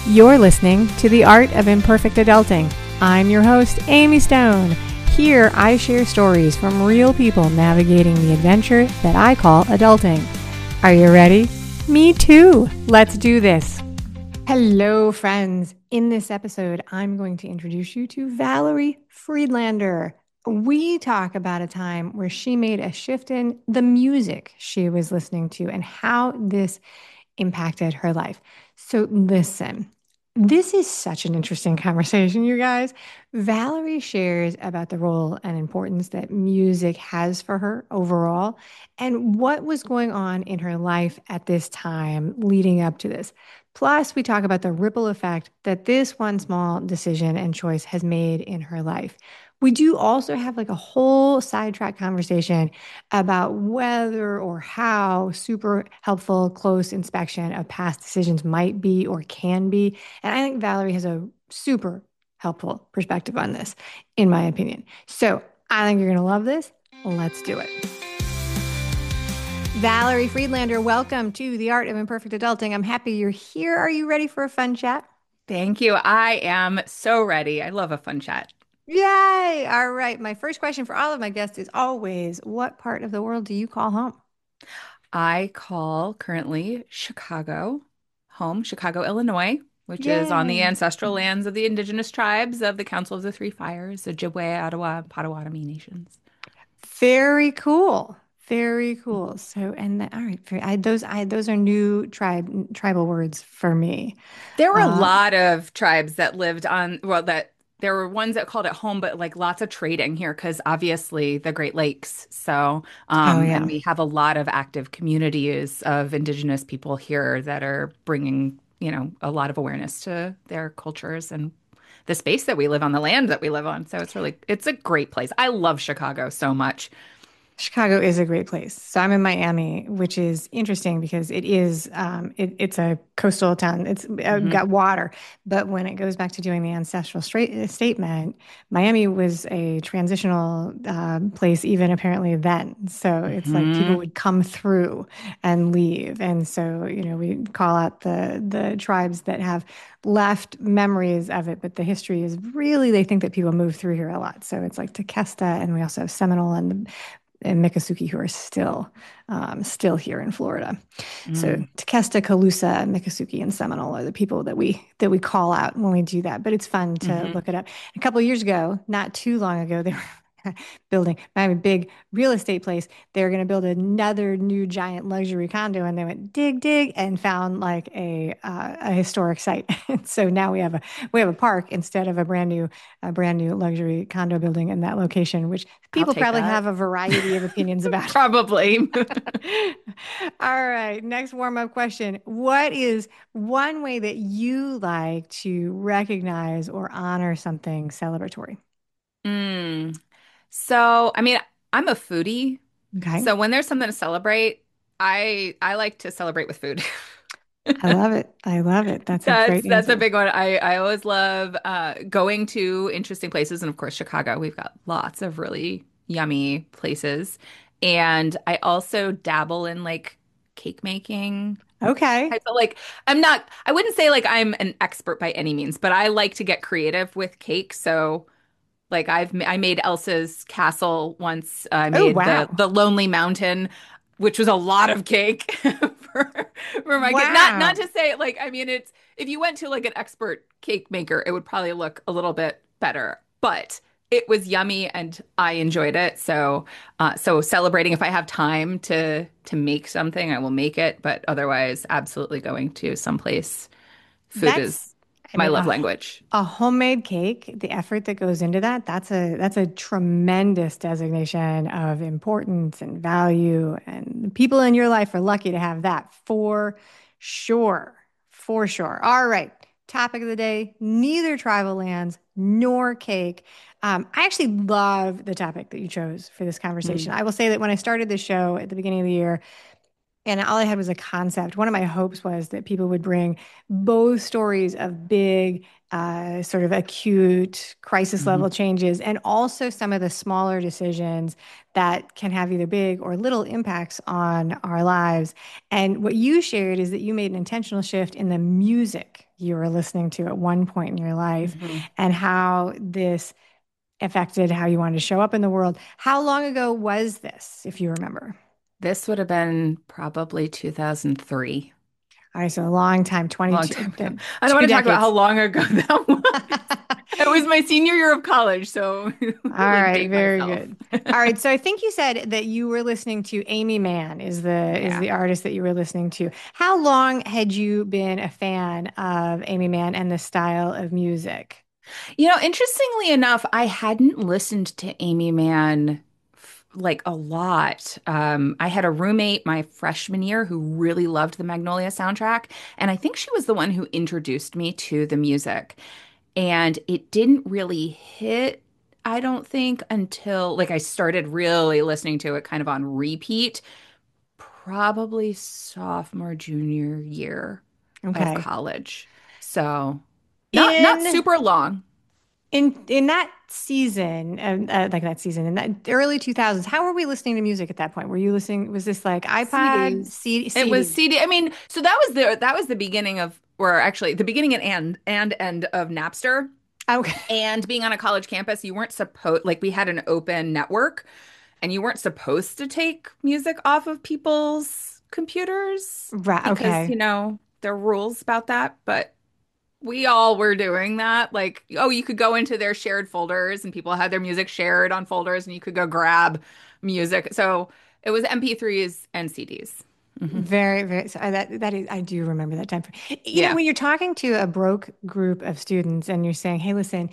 You're listening to The Art of Imperfect Adulting. I'm your host, Amy Stone. Here, I share stories from real people navigating the adventure that I call adulting. Are you ready? Me too. Let's do this. Hello, friends. In this episode, I'm going to introduce you to Valerie Friedlander. We talk about a time where she made a shift in the music she was listening to and how this impacted her life. So listen, this is such an interesting conversation, you guys. Valerie shares about the role and importance that music has for her overall and what was going on in her life at this time leading up to this. Plus, we talk about the ripple effect that this one small decision and choice has made in her life. We do also have like a whole sidetrack conversation about whether or how super helpful close inspection of past decisions might be or can be. And I think Valerie has a super helpful perspective on this, in my opinion. So I think you're going to love this. Let's do it. Valerie Friedlander, welcome to The Art of Imperfect Adulting. I'm happy you're here. Are you ready for a fun chat? Thank you. I am so ready. I love a fun chat. Yay! All right. My first question for all of my guests is always, what part of the world do you call home? I call currently Chicago home, Chicago, Illinois, which is on the Yay! ancestral lands of the indigenous tribes of the Council of the Three Fires, the Ojibwe, Ottawa, Potawatomi nations. Very cool. Very cool. So, and all right, those are new tribal words for me. There were a Uh, lot of tribes that lived on, well, that there were ones that called it home, but like lots of trading here because obviously the Great Lakes. So, oh and yeah. we have a lot of active communities of indigenous people here that are bringing, a lot of awareness to their cultures and the space that we live on, the land that we live on. So it's a great place. I love Chicago so much. Chicago is a great place. So I'm in Miami, which is interesting because it's a coastal town. It's Hmm. got water, but when it goes back to doing the ancestral statement, Miami was a transitional place, even apparently then. So it's like people Hmm. would come through and leave, and so we call out the tribes that have left memories of it, but the history is really they think that people move through here a lot. So it's like Tequesta, and we also have Seminole and Miccosukee who are still here in Florida. So Mm. Tequesta, Calusa, Miccosukee, and Seminole are the people that we call out when we do that. But it's fun to Hmm. look it up. A couple of years ago, not too long ago, they were building Miami big real estate place. They were going to build another new giant luxury condo, and they went dig dig and found like a historic site. And so now we have a park instead of a brand new luxury condo building in that location, which I'll people take probably that. have a variety of opinions about. Probably. All right, next warm-up question. What is one way that you like to recognize or honor something celebratory? Mm. So, I mean, I'm a foodie. Okay. So when there's something to celebrate, I like to celebrate with food. I love it. I love it. That's a That's great that's a answer. big one. I always love going to interesting places, and of course, Chicago. We've got lots of really yummy places, and I also dabble in like cake making. Okay. I feel like I wouldn't say like I'm an expert by any means, but I like to get creative with cake. So like I made Elsa's castle once. I Oh, made the wow. the Lonely Mountain, which was a lot of cake for for my kid. Not Wow. to say like I mean it's if you went to like an expert cake maker, it would probably look a little bit better. But it was yummy and I enjoyed it. So celebrating if I have time to make something, I will make it. But otherwise, absolutely going to someplace. Food That's, is I my mean, love language. a homemade cake, the effort that goes into that, that's a tremendous designation of importance and value. And the people in your life are lucky to have that for sure. For sure. All right. Topic of the day, neither tribal lands nor cake. I actually love the topic that you chose for this conversation. Mm. I will say that when I started this show at the beginning of the year, and all I had was a concept. One of my hopes was that people would bring both stories of big sort of acute crisis Hmm. level changes, and also some of the smaller decisions that can have either big or little impacts on our lives. And what you shared is that you made an intentional shift in the music you were listening to at one point in your life, Hmm. and how this affected how you wanted to show up in the world. How long ago was this, if you remember? This would have been probably 2003. All right, so a long time, Long 22, time ago. I don't two want to talk about how decades. long ago that was. It was my senior year of college, so All really right, date very myself. good. All right, so I think you said that you were listening to Amy Mann is Yeah. the artist that you were listening to. How long had you been a fan of Amy Mann and the style of music? Interestingly enough, I hadn't listened to Amy Mann like a lot. I had a roommate my freshman year who really loved the Magnolia soundtrack, and I think she was the one who introduced me to the music. And it didn't really hit, I don't think, until like I started really listening to it kind of on repeat, probably sophomore, junior year of Okay. college. So not In super long. in that season, like that season in that early 2000s, how were we listening to music at that point? Were you listening? Was this like iPod, CDs. It was CDs? CD. I mean, so that was the beginning of, or actually the beginning and end of Napster. Okay. And being on a college campus, you weren't supposed, like we had an open network and you weren't supposed to take music off of people's computers Right. because, Okay. there are rules about that, but we all were doing that. Like, oh, you could go into their shared folders and people had their music shared on folders and you could go grab music. So it was MP3s and CDs. Hmm. Very, very. So that is, I do remember that time. Yeah. When you're talking to a broke group of students and you're saying, "Hey, listen,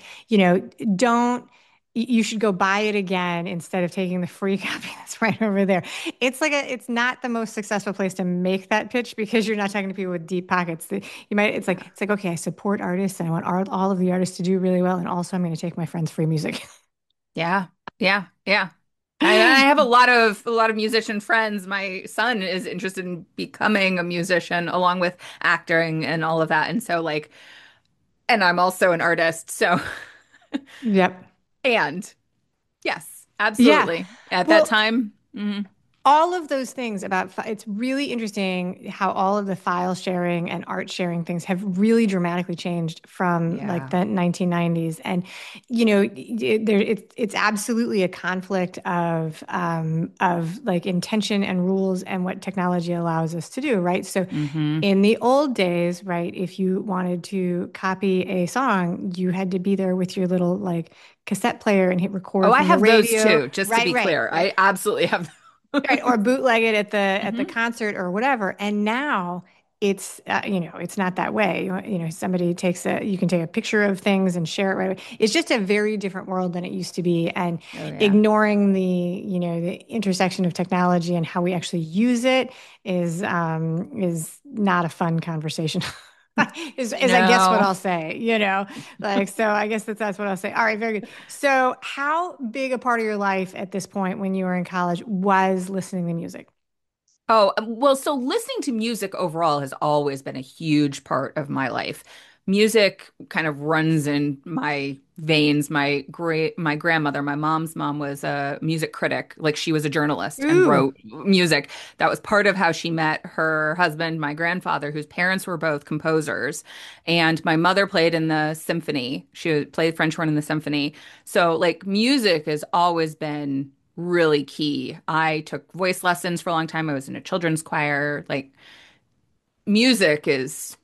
don't you should go buy it again instead of taking the free copy that's right over there." It's not the most successful place to make that pitch because you're not talking to people with deep pockets. It's like, okay, I support artists and I want all of the artists to do really well, and also I'm going to take my friends' free music. Yeah. Yeah. Yeah. I have a lot of musician friends. My son is interested in becoming a musician along with acting and all of that. And so like, and I'm also an artist. So, Yep. and yes, Yeah. absolutely. At that Well, time, mhm. all of those things about it's really interesting how all of the file sharing and art sharing things have really dramatically changed from like Yeah. the 1990s. And it's absolutely a conflict of like intention and rules and what technology allows us to do, right? So Hmm. in the old days, right, if you wanted to copy a song, you had to be there with your little like cassette player and hit Oh, record I from the have those radio. too, just to Right, be right, clear. right. I absolutely have Right, or those. bootleg it at the Hmm. concert or whatever. And now it's not that way. Somebody you can take a picture of things and share it right away. It's just a very different world than it used to be. And Oh, yeah. ignoring the intersection of technology and how we actually use it is not a fun conversation. Is I guess what No. I'll say, like, so I guess that's what I'll say. All right, very good. So, how big a part of your life at this point when you were in college was listening to music? Oh, well, so listening to music overall has always been a huge part of my life. Music kind of runs in my veins. My grandmother, my mom's mom was a music critic. Like she was a journalist and Ooh, wrote music. That was part of how she met her husband, my grandfather, whose parents were both composers. And my mother played in the symphony. She played French horn in the symphony. So like music has always been really key. I took voice lessons for a long time. I was in a children's choir. Like music is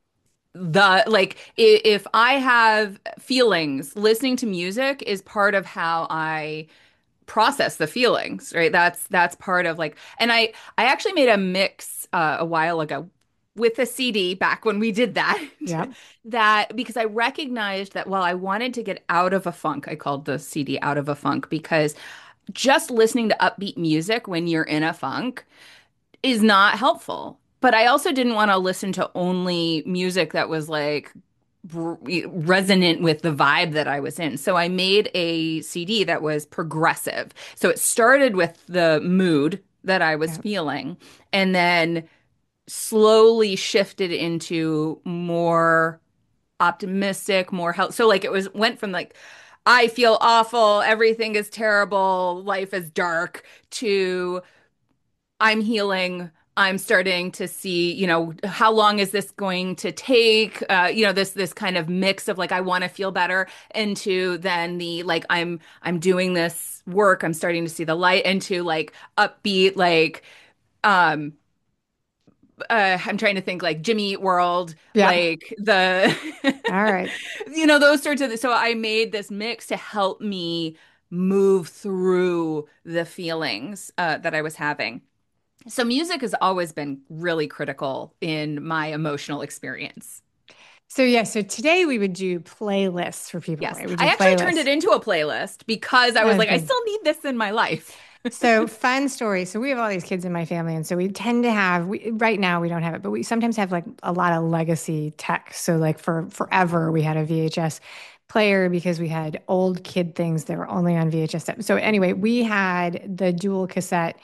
if I have feelings, listening to music is part of how I process the feelings, right? That's part of like, and I actually made a mix a while ago with a CD back when we did that. yeah, That because I recognized that while I wanted to get out of a funk, I called the CD Out of a Funk because just listening to upbeat music when you're in a funk is not helpful. But I also didn't want to listen to only music that was like resonant with the vibe that I was in. So I made a CD that was progressive. So it started with the mood that I was yeah. feeling and then slowly shifted into more optimistic, more health. So like it was went from like I feel awful, everything is terrible, life is dark to I'm healing. I'm starting to see, how long is this going to take? This kind of mix of like I want to feel better into then the like I'm doing this work. I'm starting to see the light into like upbeat, like um I'm trying to think like Jimmy Eat World, Yeah. like the All right. those sorts of so I made this mix to help me move through the feelings that I was having. So music has always been really critical in my emotional experience. So yeah, so today we would do playlists for people, Yes. right? We I do actually turned it playlists. into a playlist because I was Oh, like, I good. still need this in my life. So fun story. So we have all these kids in my family, and so we tend to have right now we don't have it, but we sometimes have like a lot of legacy tech. So like for forever we had a VHS player because we had old kid things that were only on VHS. So anyway, we had the dual cassette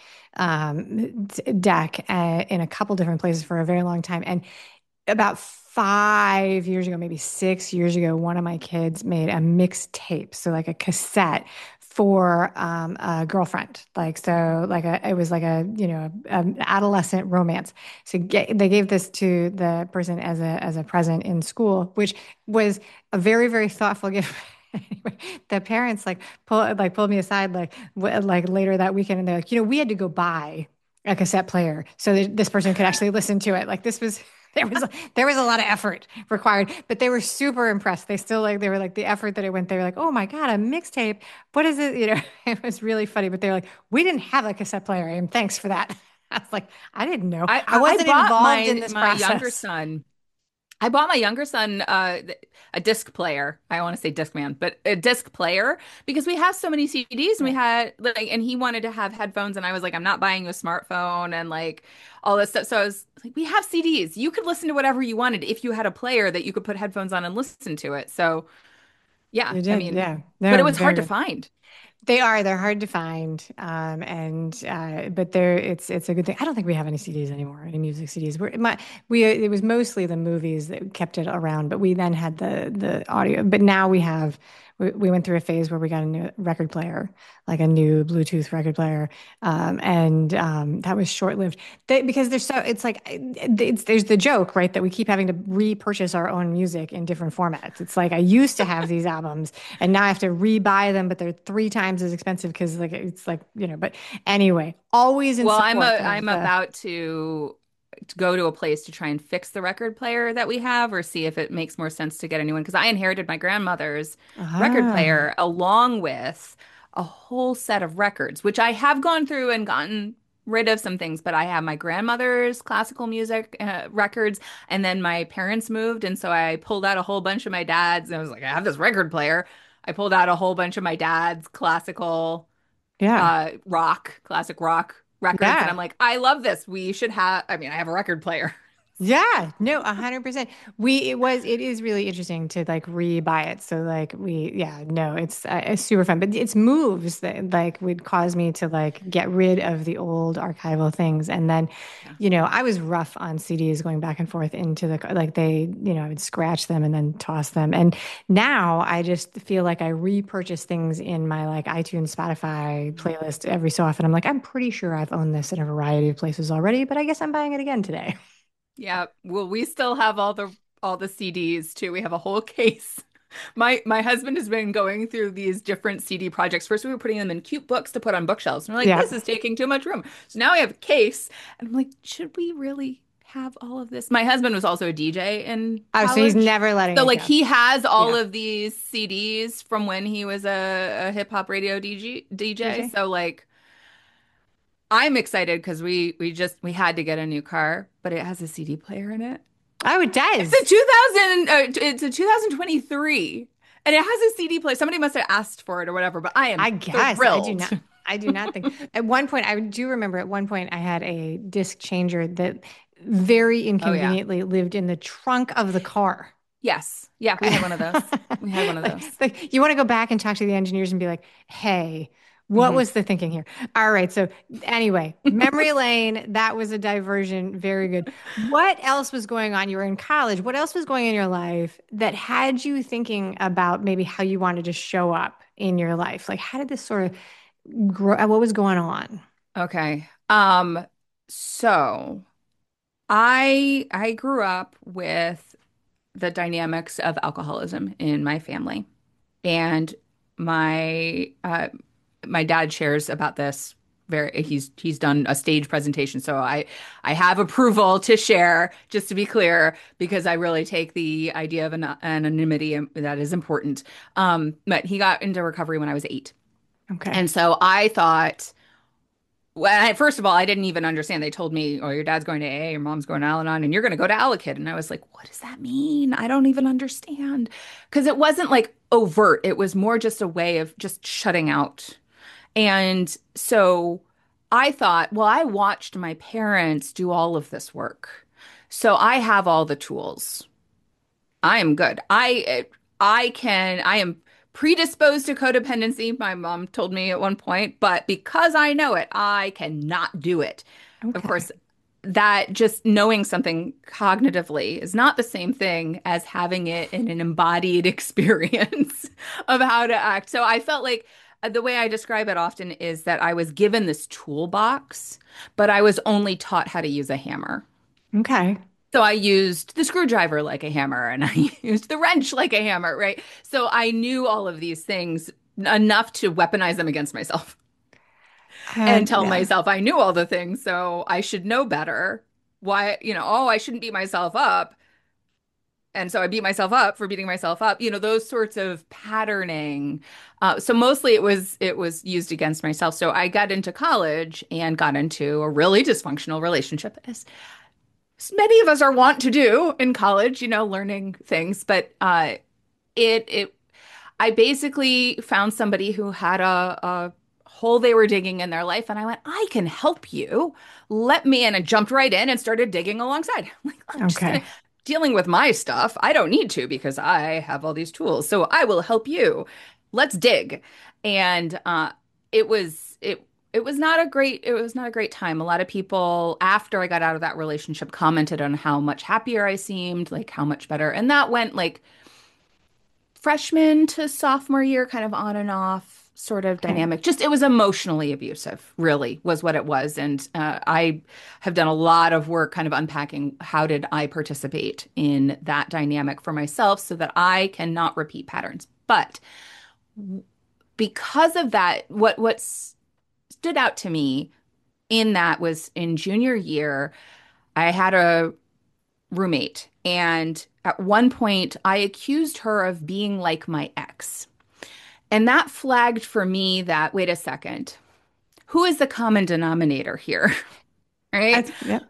deck in a couple different places for a very long time, and about 5 years ago, maybe 6 years ago, one of my kids made a mixtape, so like a cassette for a girlfriend. Like so, like it was like a adolescent romance. So they gave this to the person as a present in school, which was a very very thoughtful gift. Anyway, the parents pulled me aside like later that weekend, and they're like, we had to go buy a cassette player so that this person could actually listen to it. Like this was there was a lot of effort required, but they were super impressed. They were like the effort that it went. They were like, oh my God, a mixtape. What is it? It was really funny. But they're like, we didn't have a cassette player, and thanks for that. I was like, I didn't know. I I wasn't bought involved in my this my younger process. son. I bought my younger son a disc player. I want to say Discman, but a disc player because we have so many CDs and we Yeah. had like, and he wanted to have headphones, and I was like, I'm not buying you a smartphone and like all this stuff. So I was like, we have CDs. You could listen to whatever you wanted if you had a player that you could put headphones on and listen to it. So yeah, You I did, mean, yeah. but it No, was hard very to good. find. They're hard to find, but it's a good thing. I don't think we have any CDs anymore, any music CDs. It was mostly the movies that kept it around, but we then had the audio. But now we went through a phase where we got a new record player, like a new Bluetooth record player, and that was short lived. Because there's so it's like there's the joke, right, that we keep having to repurchase our own music in different formats. It's like I used to have these albums and now I have to rebuy them, but they're three times as expensive because like it's like but anyway, always in Well, support of I'm the about to go to a place to try and fix the record player that we have or see if it makes more sense to get a new one because I inherited my grandmother's record ah player along with a whole set of records, which I have gone through and gotten rid of some things, but I have my grandmother's classical music records, and then my parents moved, and so I pulled out a whole bunch of my dad's, and I was like, I have this record player. I pulled out a whole bunch of my dad's classical yeah classic rock records. And I'm yeah like, I love this. We should have, I mean, I have a record player. Yeah, no, 100%. It is really interesting to like re-buy it. So like yeah, no, it's super fun, but it's moves that like would cause me to like get rid of the old archival things. And then, Yeah. I was rough on CDs going back and forth into like I would scratch them and then toss them. And now I just feel like I repurchase things in my like iTunes, Spotify playlist every so often. I'm like, I'm pretty sure I've owned this in a variety of places already, but I guess I'm buying it again today. Yeah. Well, we still have all the CDs too. We have a whole case. My husband has been going through these different CD projects. First, we were putting them in cute books to put on bookshelves. And we're like, Yeah. this is taking too much room. So now we have a case. And I'm like, should we really have all of this? My husband was also a DJ in Oh, so he's college. never letting So it like go. he has all Yeah. of these CDs from when he was a hip hop radio DJ. DJ? So like I'm excited because we had to get a new car, but it has a CD player in it. Oh, it It's a does. 2000 it's a 2023 and it has a CD player. Somebody must have asked for it or whatever, but I am I guess. thrilled. I do not think. At one point, I do remember at one point I had a disc changer that very Oh yeah. inconveniently lived in the trunk of the car. Yes. Yeah, we had one of those. We had one of those. Like you want to go back and talk to the engineers and be like, "Hey, What Mhm. was the thinking here? All right. So, anyway, memory lane, that was a diversion. Very good. What else was going on? You were in college. What else was going on in your life that had you thinking about maybe how you wanted to show up in your life? Like, how did this sort of grow? What was going on? Okay. So I grew up with the dynamics of alcoholism in my family. And my my dad shares about this very he's done a stage presentation. So I have approval to share, just to be clear, because I really take the idea of anonymity and that is important. But he got into recovery when I was 8. Okay. And so I thought first of all, I didn't even understand. They told me, "Oh, your dad's going to AA, your mom's going to Al-Anon, and you're going to go to Alakid." And I was like, "What does that mean? I don't even understand." Because it wasn't like overt. It was more just a way of just shutting out. And so I thought, well, I watched my parents do all of this work. So I have all the tools. I am good. I am predisposed to codependency, my mom told me at one point, but because I know it, I cannot do it. Of Okay. course, that just knowing something cognitively is not the same thing as having it in an embodied experience of how to act. So I felt like the way I describe it often is that I was given this toolbox, but I was only taught how to use a hammer. Okay. So I used the screwdriver like a hammer and I used the wrench like a hammer, right? So I knew all of these things enough to weaponize them against myself and tell Yeah. myself I knew all the things, so I should know better. Why, oh, I shouldn't beat myself up. And so I beat myself up for beating myself up, those sorts of patterning. So mostly it was used against myself. So I got into college and got into a really dysfunctional relationship, as many of us are wont to do in college, learning things. But it I basically found somebody who had a hole they were digging in their life, and I went, I can help you. Let me, and I jumped right in and started digging alongside. Like, I'm just gonna Okay. dealing with my stuff. I don't need to because I have all these tools. So I will help you. Let's dig. And it was not a great time. A lot of people after I got out of that relationship commented on how much happier I seemed, like how much better. And that went like freshman to sophomore year, kind of on and off sort of Okay. dynamic. Just it was emotionally abusive, really, was what it was. And I have done a lot of work kind of unpacking how did I participate in that dynamic for myself so that I cannot repeat patterns. But because of that, what stood out to me in that was in junior year, I had a roommate. And at one point, I accused her of being like my ex. And that flagged for me that, wait a second, who is the common denominator here? Right? Yep.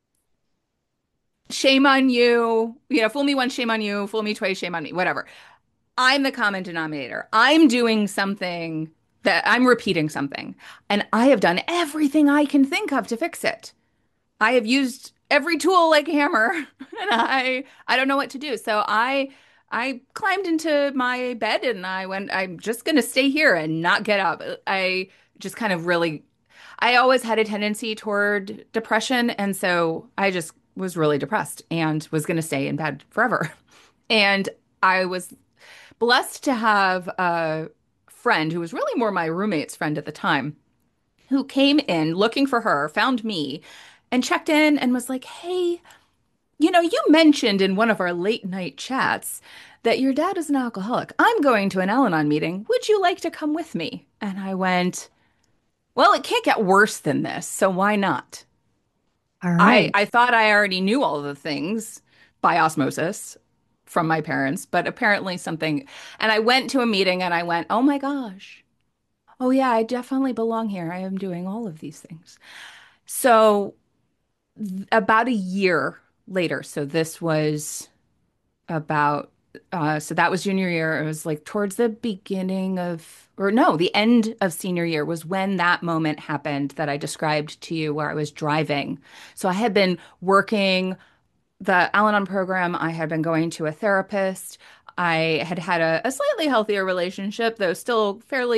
Shame on you. Fool me once, shame on you. Fool me twice, shame on me. Whatever. I'm the common denominator. I'm doing something that I'm repeating something. And I have done everything I can think of to fix it. I have used every tool like a hammer and I don't know what to do. So I climbed into my bed and I went, I'm just gonna stay here and not get up. I just kind of really I always had a tendency toward depression, and so I just was really depressed and was gonna stay in bed forever. And I was blessed to have a friend who was really more my roommate's friend at the time who came in looking for her, found me, and checked in and was like, "Hey, you mentioned in one of our late night chats that your dad is an alcoholic. I'm going to an Al-Anon meeting. Would you like to come with me?" And I went, "Well, it can't get worse than this, so why not?" All I right. I thought I already knew all of the things by osmosis from my parents, but apparently something, and I went to a meeting and I went, "Oh my gosh. Oh yeah, I definitely belong here. I am doing all of these things." So about a year later, so this was about so that was junior year. It was like towards the beginning of, or no, the end of senior year was when that moment happened that I described to you where I was driving. So I had been working the Al-Anon program. I had been going to a therapist. I had had a slightly healthier relationship, though still fairly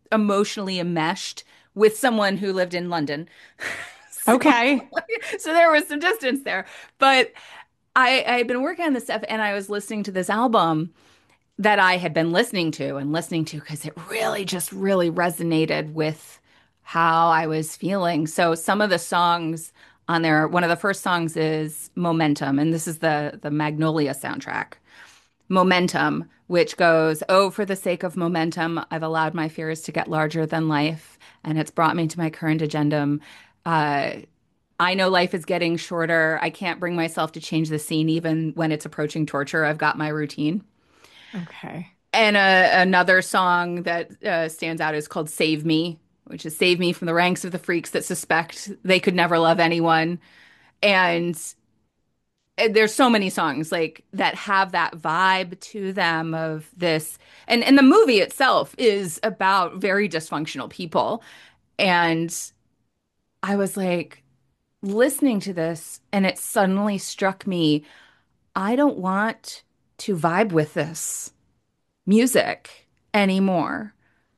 emotionally enmeshed with someone who lived in London. So, Okay. so there was some distance there. But I had been working on this stuff and I was listening to this album that I had been listening to because it really just really resonated with how I was feeling. So some of the songs on there, one of the first songs is Momentum, and this is the Magnolia soundtrack. Momentum, which goes, "Oh, for the sake of momentum, I've allowed my fears to get larger than life, and it's brought me to my current agendum. Uh, I know life is getting shorter. I can't bring myself to change the scene even when it's approaching torture. I've got my routine." Okay. And another song that stands out is called Save Me, which is Save Me from the ranks of the freaks that suspect they could never love anyone. And there's so many songs like that have that vibe to them of this. And the movie itself is about very dysfunctional people. And I was like listening to this, and it suddenly struck me, I don't want to vibe with this music anymore.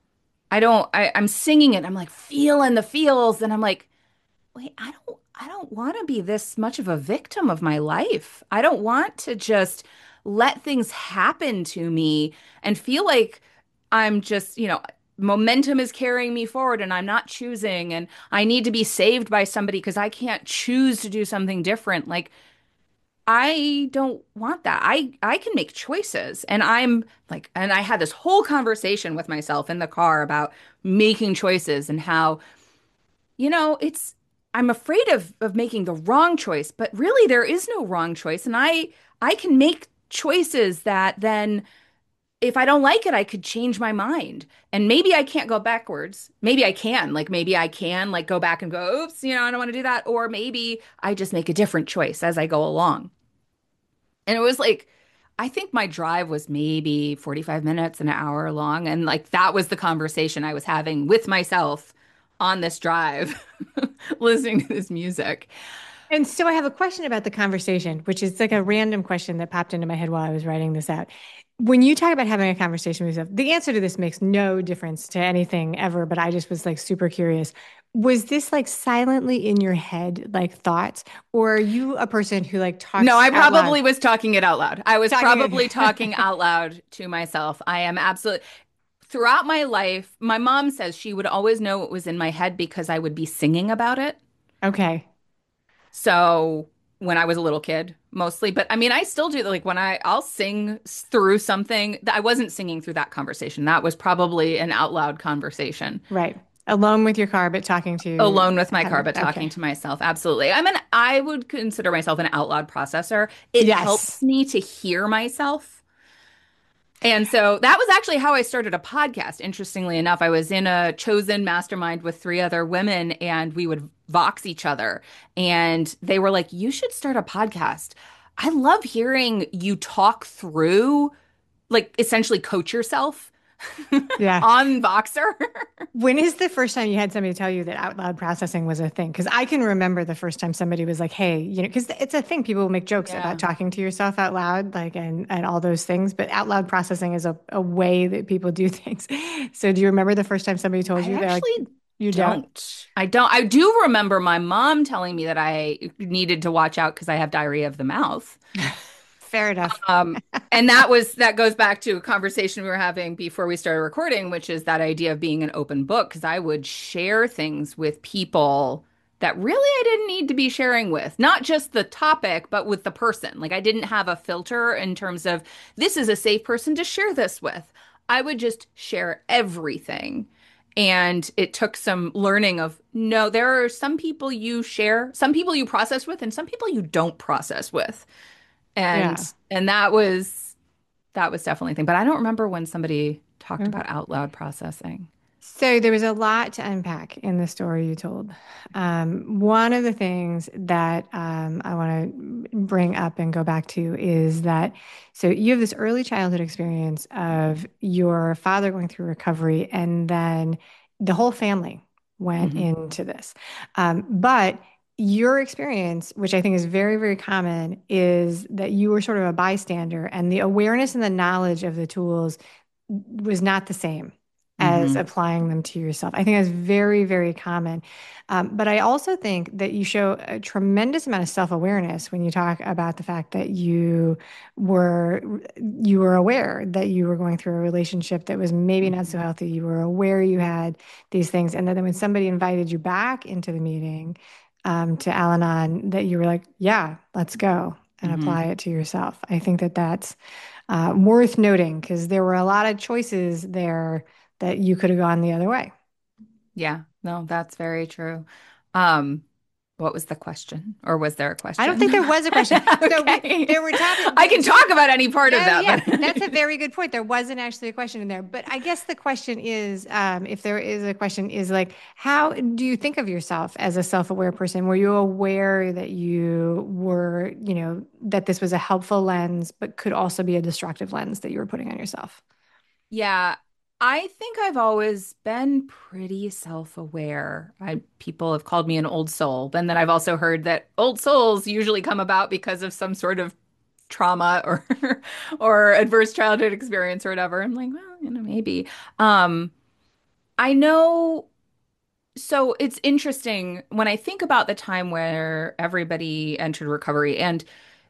I'm singing it. I'm like feeling the feels. And I'm like, wait, I don't want to be this much of a victim of my life. I don't want to just let things happen to me and feel like I'm just, momentum is carrying me forward and I'm not choosing and I need to be saved by somebody because I can't choose to do something different. Like, I don't want that. I can make choices. And I'm like, and I had this whole conversation with myself in the car about making choices and how, it's I'm afraid of making the wrong choice, but really there is no wrong choice. And I can make choices that then if I don't like it, I could change my mind. And maybe I can't go backwards. Maybe I can. Like maybe I can like go back and go, oops, I don't want to do that. Or maybe I just make a different choice as I go along. And it was like, I think my drive was maybe 45 minutes, an hour long. And like that was the conversation I was having with myself on this drive, listening to this music. And so I have a question about the conversation, which is like a random question that popped into my head while I was writing this out. When you talk about having a conversation with yourself, the answer to this makes no difference to anything ever, but I just was like super curious. Was this like silently in your head, like thoughts, or are you a person who like No, talks I out loud? probably was talking it out loud. I was probably Talking. talking out loud to myself. I am absolutely, throughout my life, my mom says she would always know what was in my head because I would be singing about it. Okay. So when I was a little kid, mostly, but I mean, I still do like when I'll sing through something that I wasn't singing through that conversation. That was probably an out loud conversation. Right. Alone with your car, but talking to Alone with my car, have but talking okay. to myself. Absolutely. I would consider myself an out loud processor. It helps Yes. me to hear myself. And so that was actually how I started a podcast. Interestingly enough, I was in a chosen mastermind with three other women and we would vox each other. And they were like, you should start a podcast. I love hearing you talk through, like essentially coach yourself Yeah. on Voxer. When is the first time you had somebody tell you that out loud processing was a thing? Because I can remember the first time somebody was like, "Hey, because it's a thing. People make jokes Yeah. about talking to yourself out loud, like and all those things. But out loud processing is a way that people do things. So, do you remember the first time somebody told I you they're like, actually you don't? don't. I don't. I do remember my mom telling me that I needed to watch out because I have diarrhea of the mouth. Fair enough. Um, and that goes back to a conversation we were having before we started recording, which is that idea of being an open book, because I would share things with people that really I didn't need to be sharing with, not just the topic, but with the person. Like I didn't have a filter in terms of this is a safe person to share this with. I would just share everything. And it took some learning of no, there are some people you share, some people you process with, and some people you don't process with. And Yeah. and that was definitely a thing. But I don't remember when somebody talked about out loud processing. So there was a lot to unpack in the story you told. One of the things that I want to bring up and go back to is that so you have this early childhood experience of your father going through recovery, and then the whole family went Hmm. into this. But your experience, which I think is very, very common, is that you were sort of a bystander, and the awareness and the knowledge of the tools was not the same as Hmm. applying them to yourself. I think that's very, very common. But I also think that you show a tremendous amount of self-awareness when you talk about the fact that were you were aware that you were going through a relationship that was maybe not so Hmm. healthy. You were aware you had these things, and then when somebody invited you back into the meeting to Al-Anon, that you were like, "Yeah, let's go." And Hmm. apply it to yourself. I think that that's worth noting because there were a lot of choices there that you could have gone the other way. Yeah, no, that's very true. Um, what was the question? Or was there a I don't question? think there was a question. So Okay. there were topics. I can talk about any part of Oh that, yeah, but that's a very good point. There wasn't actually a question in there, but I guess the question is, if there is a question, is like, how do you think of yourself as a self-aware person? Were you aware that that this was a helpful lens, but could also be a destructive lens that you were putting on yourself? yeah, I think I've always been pretty self-aware. People have called me an old soul, and then I've also heard that old souls usually come about because of some sort of trauma or or adverse childhood experience or whatever. I'm like, well, maybe. Um, I know. So it's interesting when I think about the time where everybody entered recovery, and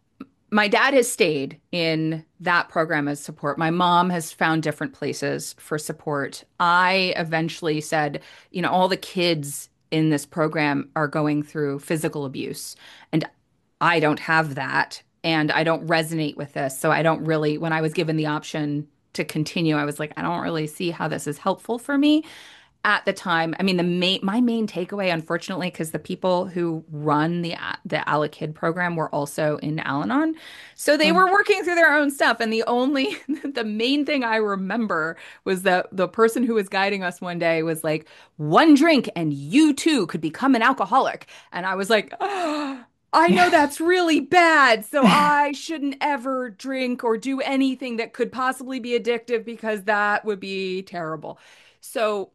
my dad has stayed in that program as support. My mom has found different places for support. I eventually said, all the kids in this program are going through physical abuse, and I don't have that, and I don't resonate with this. So I don't really, when I was given the option to continue, I was like, I don't really see how this is helpful for me at the time. I mean, my main takeaway, unfortunately, because the people who run the Alakid program were also in Al-Anon, so they were working through their own stuff. And the main thing I remember was that the person who was guiding us one day was like, "One drink and you too could become an alcoholic." And I was like, "Oh, I know that's really bad, so I shouldn't ever drink or do anything that could possibly be addictive because that would be terrible." So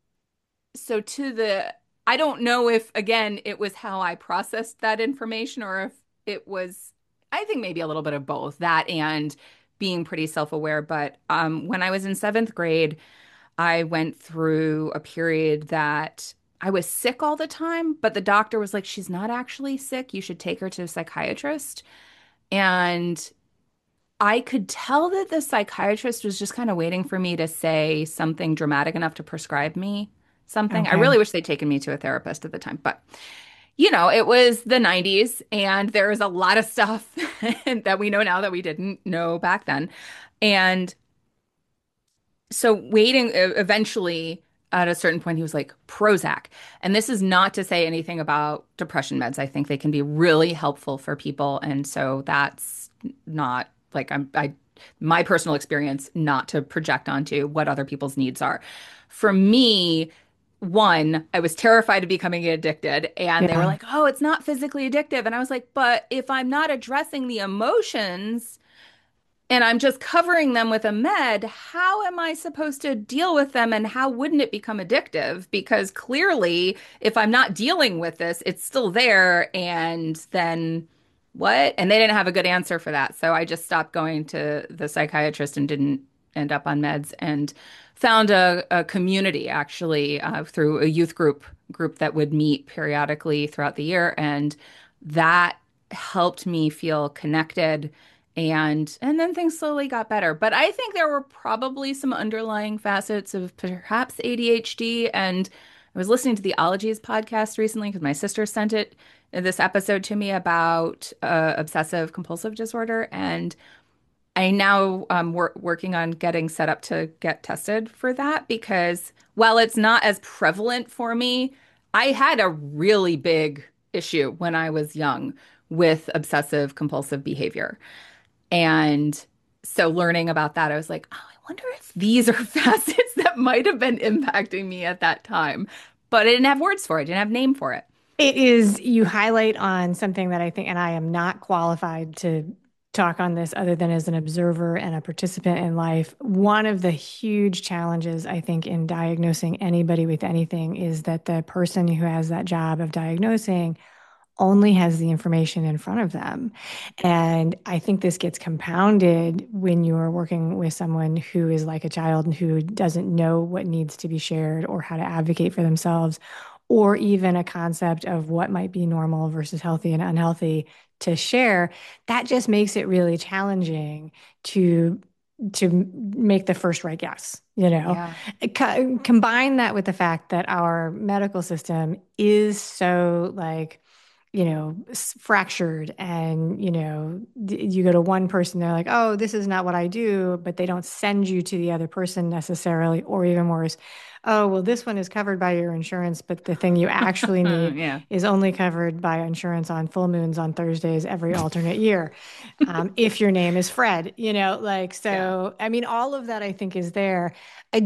so to the I don't know if again it was how I processed that information or if it was I think maybe a little bit of both that and being pretty self-aware. But when I was in seventh grade, I went through a period that I was sick all the time, but the doctor was like, she's not actually sick. You should take her to a psychiatrist. And I could tell that the psychiatrist was just kind of waiting for me to say something dramatic enough to prescribe me something. I Okay. really wish they'd taken me to a therapist at the time, but it was the 90s and there was a lot of stuff that we know now that we didn't know back then. And so waiting eventually at a certain point he was like Prozac. And this is not to say anything about depression meds. I think they can be really helpful for people and so that's not like I my personal experience not to project onto what other people's needs are. For me, one, I was terrified of becoming addicted and they were Yeah. like, "Oh, it's not physically addictive." And I was like, "But if I'm not addressing the emotions, and I'm just covering them with a med, how am I supposed to deal with them and how wouldn't it become addictive? Because clearly, if I'm not dealing with this, it's still there. And then what?" And they didn't have a good answer for that. So I just stopped going to the psychiatrist and didn't end up on meds and found a community actually through a youth group that would meet periodically throughout the year. And that helped me feel connected and then things slowly got better. But I think there were probably some underlying facets of perhaps ADHD. And I was listening to the Ologies podcast recently because my sister sent this episode to me about obsessive compulsive disorder. And I now working on getting set up to get tested for that because while it's not as prevalent for me, I had a really big issue when I was young with obsessive compulsive behavior. And so learning about that, I was like, oh, I wonder if these are facets that might have been impacting me at that time. But I didn't have words for it, didn't have name for it. It is, you highlight on something that I think, and I am not qualified to talk on this other than as an observer and a participant in life. One of the huge challenges, I think, in diagnosing anybody with anything is that the person who has that job of diagnosing only has the information in front of them. And I think this gets compounded when you're working with someone who is like a child and who doesn't know what needs to be shared or how to advocate for themselves, or even a concept of what might be normal versus healthy and unhealthy to share. That just makes it really challenging to make the first right guess, you know. Yeah. Combine that with the fact that our medical system is so like, fractured, and you go to one person, they're like, oh, this is not what I do, but they don't send you to the other person necessarily. Or even worse, oh, well, this one is covered by your insurance, but the thing you actually need Yeah. is only covered by insurance on full moons on Thursdays every alternate year. If your name is Fred, like, Yeah. so, I mean, all of that I think is there.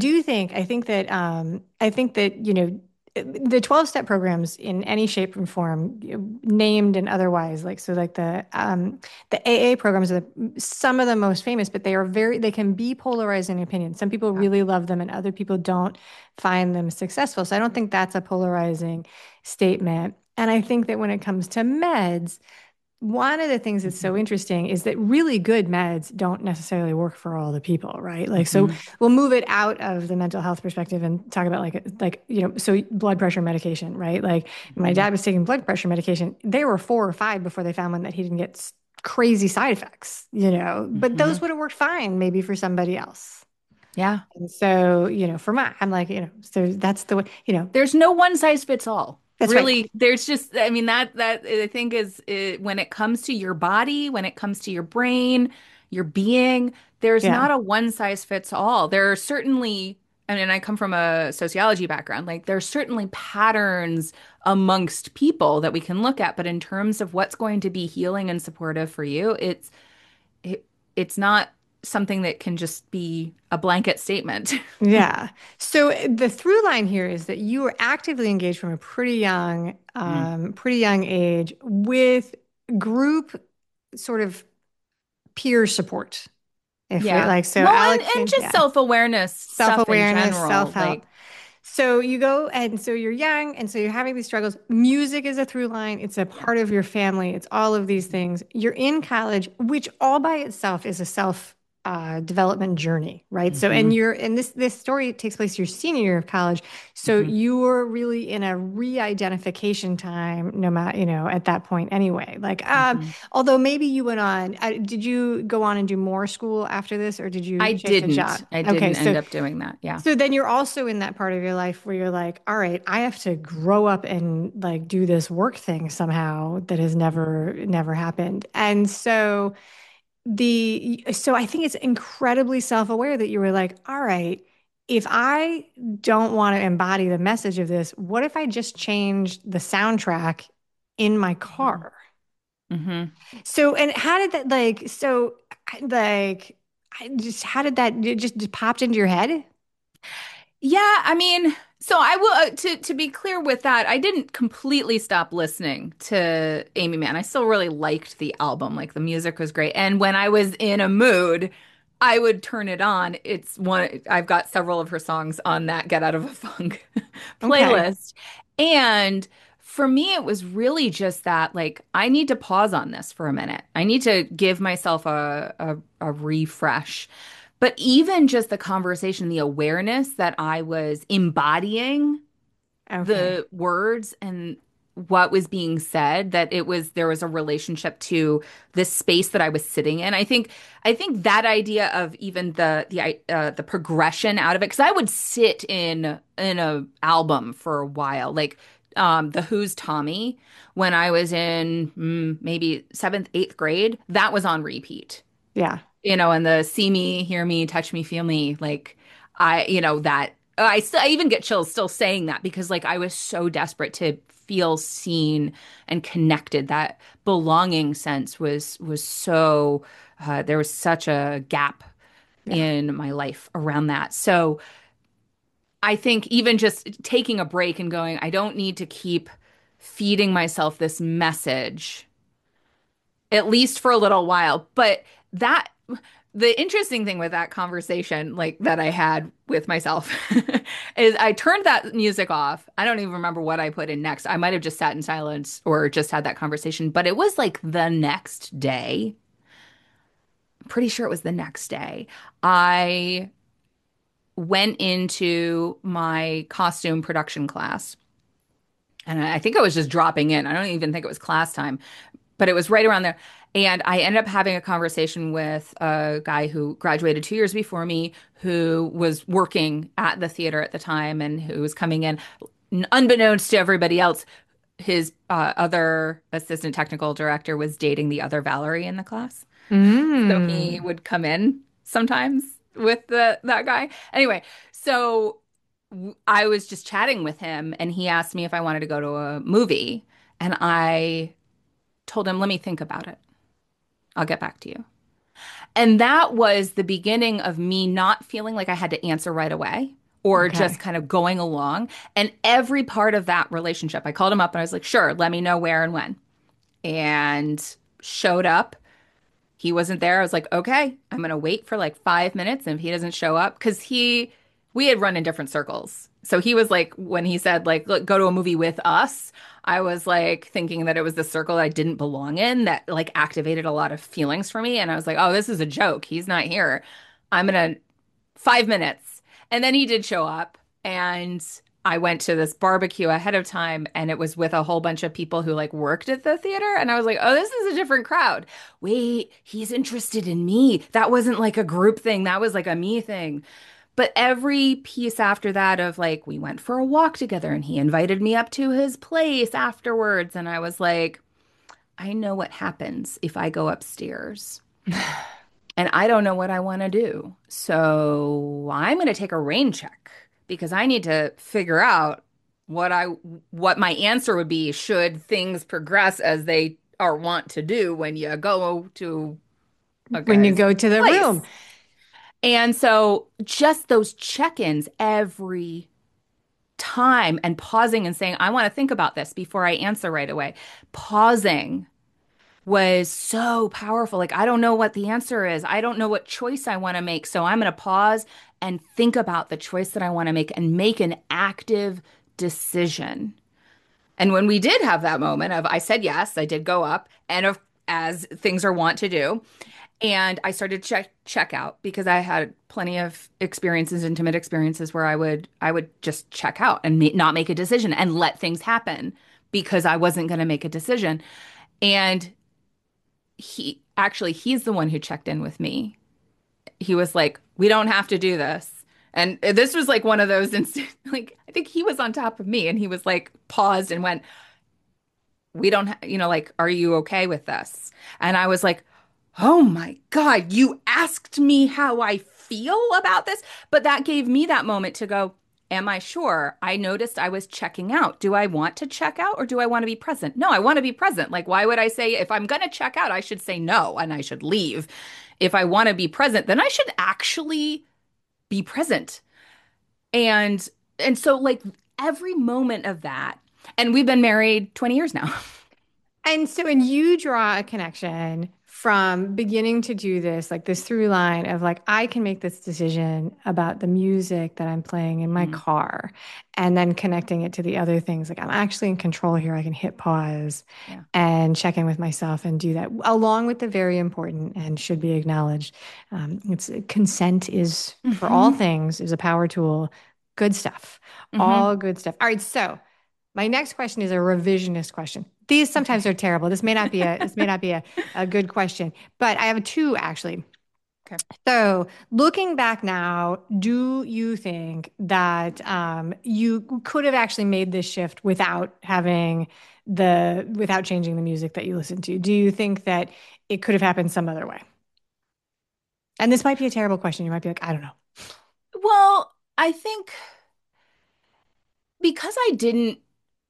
I think that the 12-step programs in any shape and form, named and otherwise, like, so like the AA programs are some of the most famous, but they can be polarizing in opinion. Some people Yeah. really love them and other people don't find them successful. So I don't think that's a polarizing statement. And I think that when it comes to meds, one of the things that's so Mhm. interesting is that really good meds don't necessarily work for all the people, right? Like, so Mhm. we'll move it out of the mental health perspective and talk about so blood pressure medication, right? Like, my Mhm. dad was taking blood pressure medication. They were 4 or 5 before they found one that he didn't get crazy side effects, but those Mhm. would have worked fine maybe for somebody else. Yeah. And so, I'm like, so that's the way, There's no one size fits all. that's right. Really, there's just, I mean, that I think when it comes to your body, when it comes to your brain, your being, there's Yeah. not a one size fits all. There are certainly, and I come from a sociology background, like there's certainly patterns amongst people that we can look at, but in terms of what's going to be healing and supportive for you, it, it's not something that can just be a blanket statement. Yeah. So the through line here is that you were actively engaged from a Mm. pretty young age with group sort of peer support. If we Yeah. like, so Well, Alex, and just yeah, self-awareness stuff in self-awareness, general. self-help. Like, So you go, and so you're young, and so you're having these struggles. Music is a through line. It's a yeah. part of your family. It's all of these things. You're in college, which all by itself is a self development journey, right? So, and Hmm. this story takes place your senior year of college. So Hmm. you were really in a re-identification time, no matter, at that point anyway. Like, Hmm. although maybe you went on, did you go on and do more school after this, or did you I take a job? didn't. I Okay, didn't so end up doing that. Yeah. so then you're also in that part of your life where you're like, all right, I have to grow up and like do this work thing somehow that has never happened. And so I think it's incredibly self-aware that you were like, all right, if I don't want to embody the message of this, what if I just change the soundtrack in my Hmm. car? Hmm. So, and how did that like I just how did that it just popped into your head? Yeah, I mean, so I will to be clear with that, I didn't completely stop listening to Amy Mann. I still really liked the album. Like the music was great. And when I was in a mood, I would turn it on. I've got several of her songs on that Get Out of a Funk Okay. playlist. And for me, it was really just that, like, I need to pause on this for a minute. I need to give myself a refresh. But even just the conversation, the awareness that I was embodying Okay. the words and what was being said, that there was a relationship to this space that I was sitting in. I think that idea of even the progression out of it, because I would sit in a album for a while, like The Who's Tommy, when I was in maybe seventh, eighth grade, that was on repeat, Yeah. and the see me, hear me, touch me, feel me, like that I even get chills still saying that because like I was so desperate to feel seen and connected. That belonging sense was so there was such a gap Yeah. in my life around that. So I think even just taking a break and going, I don't need to keep feeding myself this message at least for a little while. But that the interesting thing with that conversation, like that I had with myself, is I turned that music off. I don't even remember what I put in next. I might have just sat in silence or just had that conversation, but it was like the next day. I'm pretty sure it was the next day. I went into my costume production class. And I think I was just dropping in. I don't even think it was class time, but it was right around there. And I ended up having a conversation with a guy who graduated 2 years before me, who was working at the theater at the time and who was coming in. Unbeknownst to everybody else, his other assistant technical director was dating the other Valerie in the class. So he Mm. would come in sometimes with that guy. Anyway, so I was just chatting with him and he asked me if I wanted to go to a movie. And I told him, let me think about it. I'll get back to you. And that was the beginning of me not feeling like I had to answer right away or just Okay. kind of going along. And every part of that relationship, I called him up and I was like, sure, let me know where and when. And showed up. He wasn't there. I was like, okay, I'm gonna wait for like 5 minutes. And if he doesn't show up, because we had run in different circles. So he was like, when he said, like, look, go to a movie with us, I was like thinking that it was the circle that I didn't belong in that like activated a lot of feelings for me. And I was like, oh, this is a joke. He's not here. I'm gonna 5 minutes. And then he did show up and I went to this barbecue ahead of time and it was with a whole bunch of people who like worked at the theater. And I was like, oh, this is a different crowd. Wait, he's interested in me. That wasn't like a group thing. That was like a me thing. But every piece after that of like, we went for a walk together and he invited me up to his place afterwards. And I was like, I know what happens if I go upstairs and I don't know what I want to do. So I'm going to take a rain check because I need to figure out what I what my answer would be should things progress as they are want to do when you go to a When you guy's go to the room. place. And so just those check-ins every time and pausing and saying, I want to think about this before I answer right away. Pausing was so powerful. Like, I don't know what the answer is. I don't know what choice I want to make. So I'm going to pause and think about the choice that I want to make and make an active decision. And when we did have that moment of I said yes, I did go up, and of as things are wont to do, and I started check out because I had plenty of experiences, intimate experiences where I would just check out and not make a decision and let things happen because I wasn't going to make a decision. And he's the one who checked in with me. He was like, "We don't have to do this." And this was like one of those instant like I think he was on top of me and he was like paused and went, "We don't like are you okay with this?" And I was like, "Oh my God, you asked me how I feel about this?" But that gave me that moment to go, am I sure? I noticed I was checking out. Do I want to check out or do I want to be present? No, I want to be present. Like, why would I say if I'm going to check out, I should say no and I should leave. If I want to be present, then I should actually be present. And so like every moment of that, and we've been married 20 years now. And so when you draw a connection from beginning to do this, like this through line of like, I can make this decision about the music that I'm playing in my Mm, car, and then connecting it to the other things, like I'm actually in control here. I can hit pause yeah. and check in with myself and do that, along with the very important and should be acknowledged. It's consent is for all Hmm. things is a power tool. Good stuff. Hmm. All good stuff. All right, so my next question is a revisionist question. These sometimes Okay. are terrible. This may not be a good question, but I have two actually. Okay. So looking back now, do you think that you could have actually made this shift without changing the music that you listen to? Do you think that it could have happened some other way? And this might be a terrible question. You might be like, I don't know. Well, I think because I didn't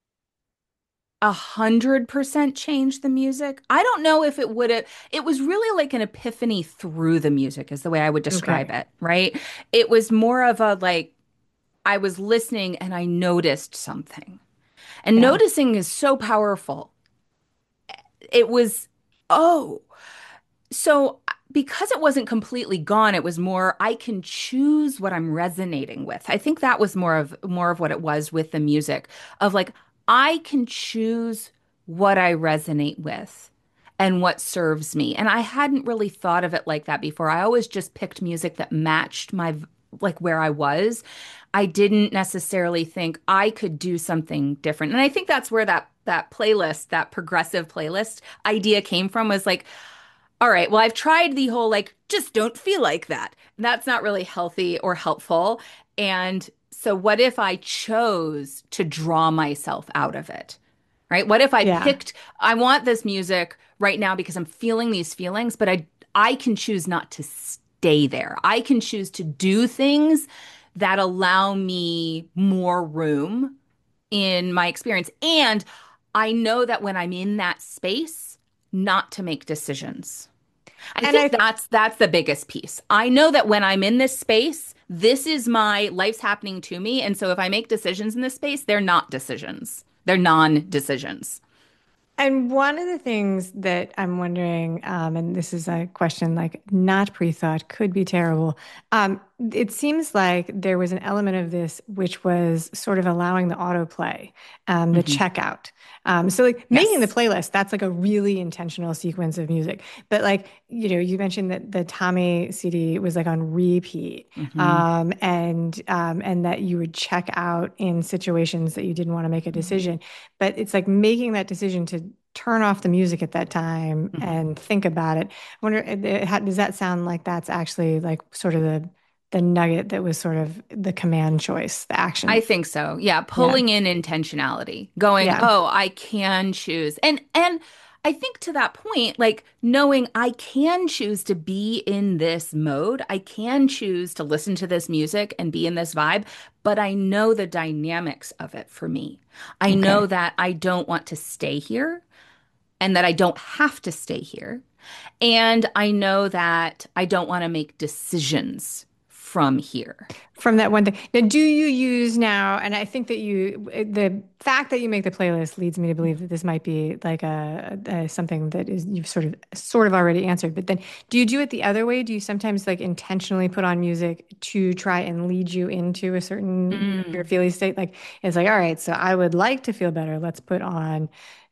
100% change the music, I don't know if it would have, it was really like an epiphany through the music, is the way I would describe Okay. it, right? It was more of a like, I was listening and I noticed something. And Yeah. noticing is so powerful. It was, oh, so. because it wasn't completely gone, it was more I can choose what I'm resonating with. I think that was more of what it was with the music of like I can choose what I resonate with and what serves me. And I hadn't really thought of it like that before. I always just picked music that matched my like where I was. I didn't necessarily think I could do something different. And I think that's where that playlist, that progressive playlist idea came from was like all right, well, I've tried the whole like, just don't feel like that. That's not really healthy or helpful. And so, what if I chose to draw myself out of it? Right? What if I Yeah. picked, I want this music right now because I'm feeling these feelings, but I can choose not to stay there. I can choose to do things that allow me more room in my experience. And I know that when I'm in that space, not to make decisions. I And think I that's the biggest piece. I know that when I'm in this space, this is my life's happening to me. And so if I make decisions in this space, they're not decisions. They're non-decisions. And one of the things that I'm wondering, and this is a question like not pre-thought, could be terrible. It seems like there was an element of this which was sort of allowing the autoplay, the Hmm. checkout. So like making the Yes. playlist, that's like a really intentional sequence of music. But like, you mentioned that the Tommy CD was like on repeat, Hmm. and that you would check out in situations that you didn't want to make a decision. But it's like making that decision to turn off the music at that time Hmm. and think about it. I wonder, does that sound like that's actually like sort of the nugget that was sort of the command choice, the I action? think so. Yeah, Yeah. pulling in intentionality, going, Yeah. "Oh, I can choose." And I think to that point, like knowing I can choose to be in this mode, I can choose to listen to this music and be in this vibe, but I know the dynamics of it for me. I know Okay. that I don't want to stay here and that I don't have to stay here. And I know that I don't want to make decisions from here. From that one thing. Now, do you use now, and I think that the fact that you make the playlist leads me to believe that this might be like a something that is you've sort of already answered. But then do you do it the other way? Do you sometimes like intentionally put on music to try and lead you into a certain your Mm, feeling state? Like it's like, all right, so I would like to feel better. Let's put on,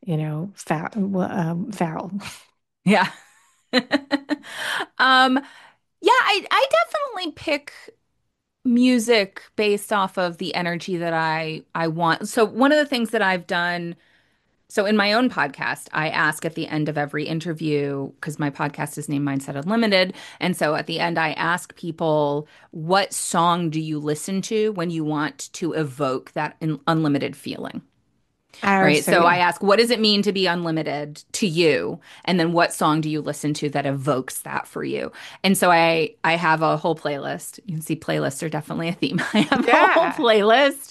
Farrell. yeah. Um, yeah, I definitely pick music based off of the energy that I want. So one of the things that I've done, so in my own podcast, I ask at the end of every interview, because my podcast is named Mindset Unlimited, and so at the end I ask people, what song do you listen to when you want to evoke that unlimited feeling? Oh, Right. so So I yeah. ask, what does it mean to be unlimited to you? And then what song do you listen to that evokes that for you? And so I have a whole playlist. You can see playlists are definitely a theme. I have a whole Yeah. playlist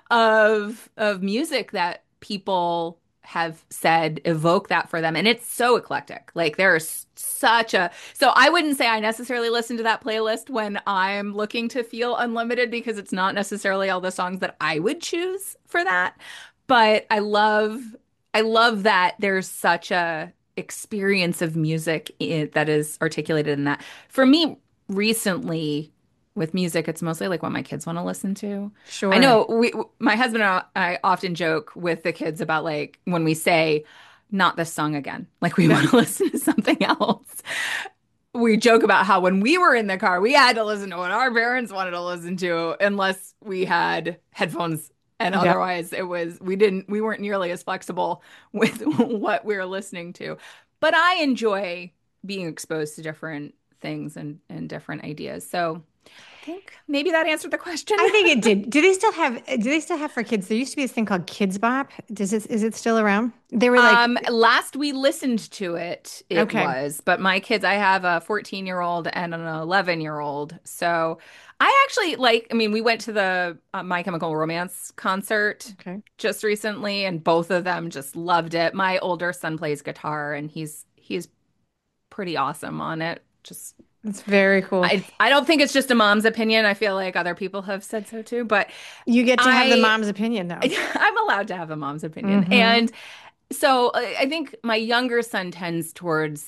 of music that people have said evoke that for them. And it's so eclectic. Like there's such a so I wouldn't say I necessarily listen to that playlist when I'm looking to feel unlimited because it's not necessarily all the songs that I would choose for that. But I love that there's such a experience of music that is articulated in that. For me, recently with music, it's mostly like what my kids want to listen to. I Sure. know my husband and I often joke with the kids about like when we say, not this song again, like we want to listen to something else. We joke about how when we were in the car, we had to listen to what our parents wanted to listen to, unless we had headphones. And Yeah. otherwise, we weren't nearly as flexible with what we were listening to. But I enjoy being exposed to different things and different ideas. So I think maybe that answered the question. I think it did. Do they still have for kids? There used to be this thing called Kids Bop. Is it still around? They were like, Last we listened to it, it okay, was, but my kids, I have a 14-year-old and an 11-year-old. So I actually like, I mean, we went to the My Chemical Romance concert okay. just recently, and both of them just loved it. My older son plays guitar, and he's pretty awesome on it. Just That's very cool. I don't think it's just a mom's opinion. I feel like other people have said so too, but You get to have the I mom's opinion though. I'm allowed to have a mom's opinion. Hmm. And so I think my younger son tends towards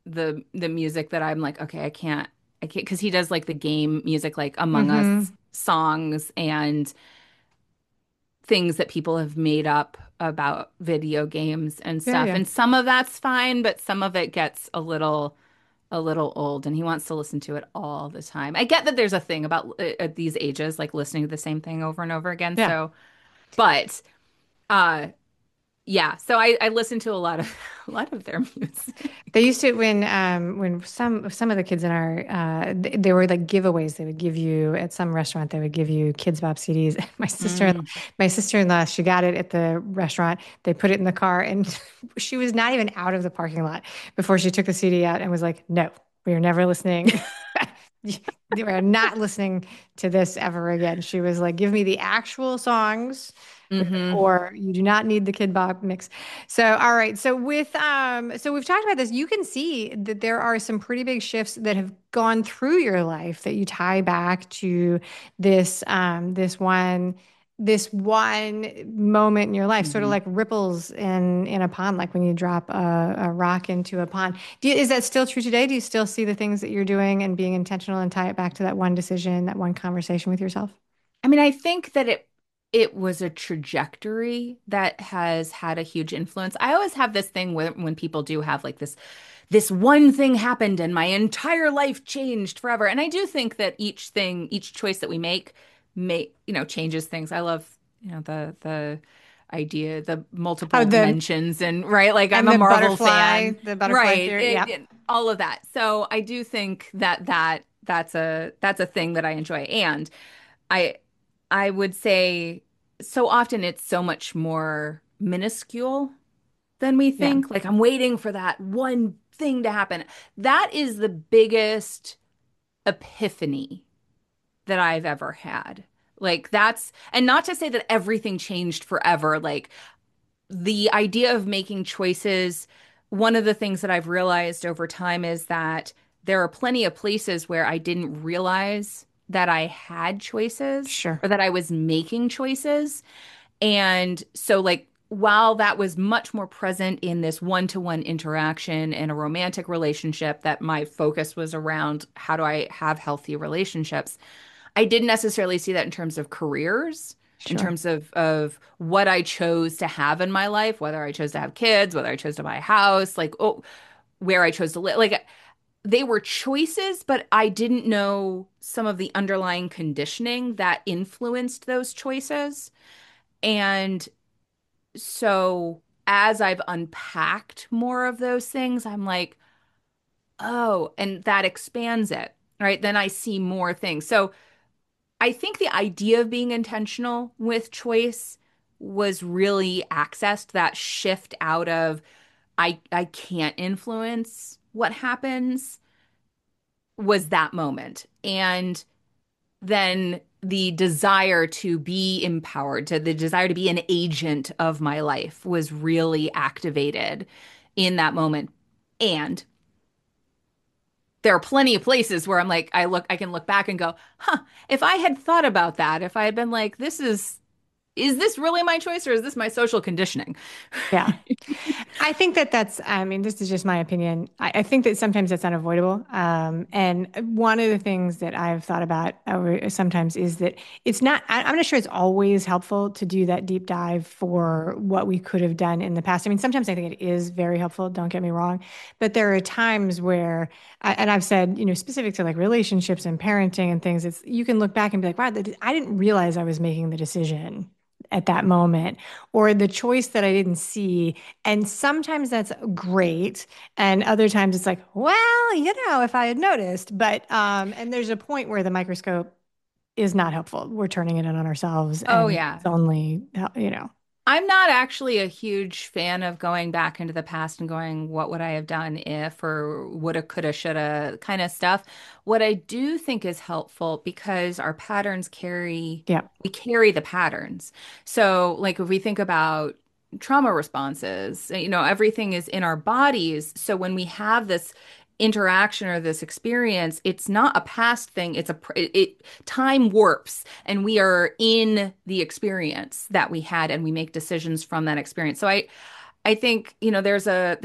the music that I'm like, okay, I can't because he does like the game music like Among Us Mm-hmm. songs and things that people have made up about video games and Yeah, stuff. yeah. And some of that's fine, but some of it gets a little old and he wants to listen to it all the time. I get that there's a thing about at these ages like listening to the same thing over and over again. Yeah. So, but uh yeah, so I listen to a lot of a lot of their music. They used to when some of the kids in our they were like giveaways they would give you at some restaurant they would give you Kids Bop CDs. Mm. My sister-in-law she got it at the restaurant. They put it in the car and she was not even out of the parking lot before she took the CD out and was like, "No, we are never listening. We are not listening to this ever again." She was like, "Give me the actual songs." Hmm. Or you do not need the Kid Bop mix. So, all right. So we've talked about this. You can see that there are some pretty big shifts that have gone through your life that you tie back to this one moment in your life, sort of Hmm. like ripples in a pond, like when you drop a rock into a pond. Is that still true today? Do you still see the things that you're doing and being intentional and tie it back to that one decision, that one conversation with yourself? I mean, I think that it was a trajectory that has had a huge influence. I always have this thing when people do have like this one thing happened and my entire life changed forever. And I do think that each choice that we make changes things. I love, the idea, the Oh, multiple the dimensions and right, like I'm and a Marvel fan, the butterfly right? theory. Yeah. All of that. So I do think that's a thing that I enjoy. And I I would say so often it's so much more minuscule than we Yeah. think. Like I'm waiting for that one thing to happen. That is the biggest epiphany that I've ever had. Like and not to say that everything changed forever. Like the idea of making choices, one of the things that I've realized over time is that there are plenty of places where I didn't realize that I had choices Sure. or that I was making choices. And so, like, while that was much more present in this one-to-one interaction in a romantic relationship, that my focus was around how do I have healthy relationships, I didn't necessarily see that in terms of careers, in Sure. terms of what I chose to have in my life, whether I chose to have kids, whether I chose to buy a house, like, oh, where I chose to live. Like, they were choices, but I didn't know some of the underlying conditioning that influenced those choices. And so as I've unpacked more of those things, I'm like, oh, and that expands it, right? Then I see more things. So I think the idea of being intentional with choice was really accessed, that shift out of I can't influence what happens was that moment. And then the desire to be empowered, to the desire to be an agent of my life was really activated in that moment. And there are plenty of places where I'm like, I can look back and go, huh, if I had thought about that, if I had been like, is this really my choice or is this my social conditioning? Yeah. I think I mean, this is just my opinion. I think that sometimes that's unavoidable. And one of the things that I've thought about sometimes is that I'm not sure it's always helpful to do that deep dive for what we could have done in the past. I mean, sometimes I think it is very helpful, don't get me wrong. But there are times where, and I've said, specific to like relationships and parenting and things, you can look back and be like, wow, I didn't realize I was making the decision at that moment or the choice that I didn't see. And sometimes that's great. And other times it's like, well, if I had noticed, and there's a point where the microscope is not helpful. We're turning it in on ourselves Oh and yeah. it's only. I'm not actually a huge fan of going back into the past and going, what would I have done if, or woulda, coulda, shoulda kind of stuff. What I do think is helpful because our patterns Yeah, we carry the patterns. So, like, if we think about trauma responses, everything is in our bodies. So when we have this interaction or this experience, it's not a past thing. Time warps and we are in the experience that we had and we make decisions from that experience. So I think, there's a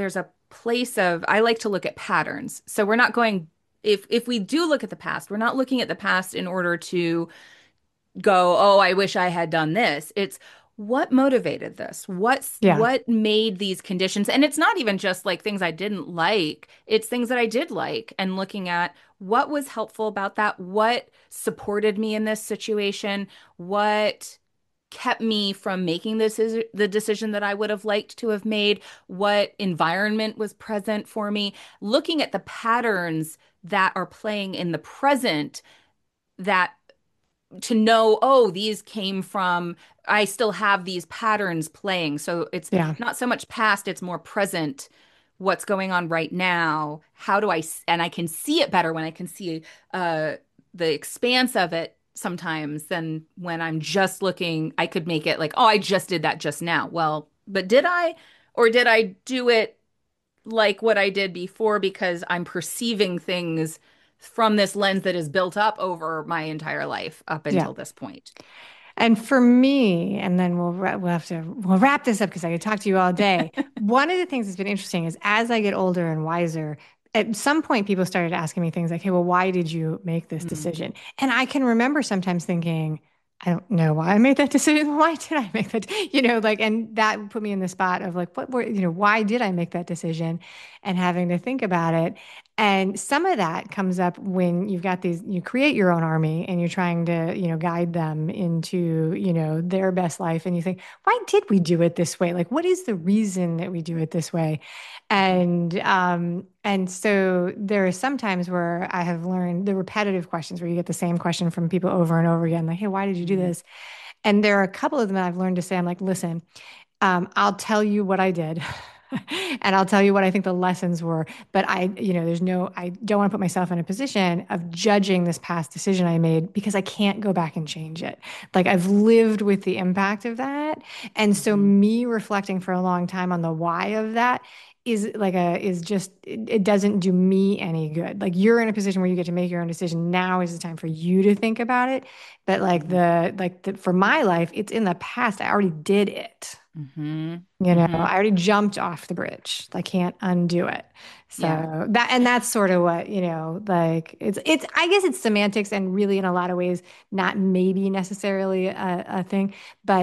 place of, I like to look at patterns. So we're not going, if we do look at the past, we're not looking at the past in order to go, oh, I wish I had done this. It's what motivated this? Yeah. What made these conditions? And it's not even just like things I didn't like, it's things that I did like, and looking at what was helpful about that, what supported me in this situation, what kept me from making this is the decision that I would have liked to have made, what environment was present for me, looking at the patterns that are playing in the present, that to know, oh, these came from, I still have these patterns playing. So it's Yeah. not so much past, it's more present. What's going on right now? How do and I can see it better when I can see uh, the expanse of it sometimes than when I'm just looking. I could make it like, oh, I just did that just now. Well, but did I? Or did I do it like what I did before because I'm perceiving things from this lens that is built up over my entire life up Yeah. until this point. And for me, and then we'll wrap this up because I could talk to you all day. One of the things that's been interesting is as I get older and wiser, at some point people started asking me things like, "Hey, well, why did you make this Mm, decision?" And I can remember sometimes thinking, "I don't know why I made that decision. Why did I make that?" Like, and that put me in the spot of like, why did I make that decision? And having to think about it. And some of that comes up when you've got you create your own army and you're trying to, guide them into, their best life. And you think, why did we do it this way? Like, what is the reason that we do it this way? And so there are some times where I have learned the repetitive questions where you get the same question from people over and over again, like, hey, why did you do mhm, this? And there are a couple of them that I've learned to say, I'm like, listen, I'll tell you what I did. And I'll tell you what I think the lessons were. But I don't want to put myself in a position of judging this past decision I made because I can't go back and change it. Like I've lived with the impact of that. And so mhm, me reflecting for a long time on the why of that is just it doesn't do me any good. Like you're in a position where you get to make your own decision. Now is the time for you to think about it. But mhm, for my life, it's in the past. I already did it. mhm, I mhm. already jumped off the bridge. I can't undo it. Yeah. So that's sort of what, like I guess it's semantics and really in a lot of ways, not maybe necessarily a thing,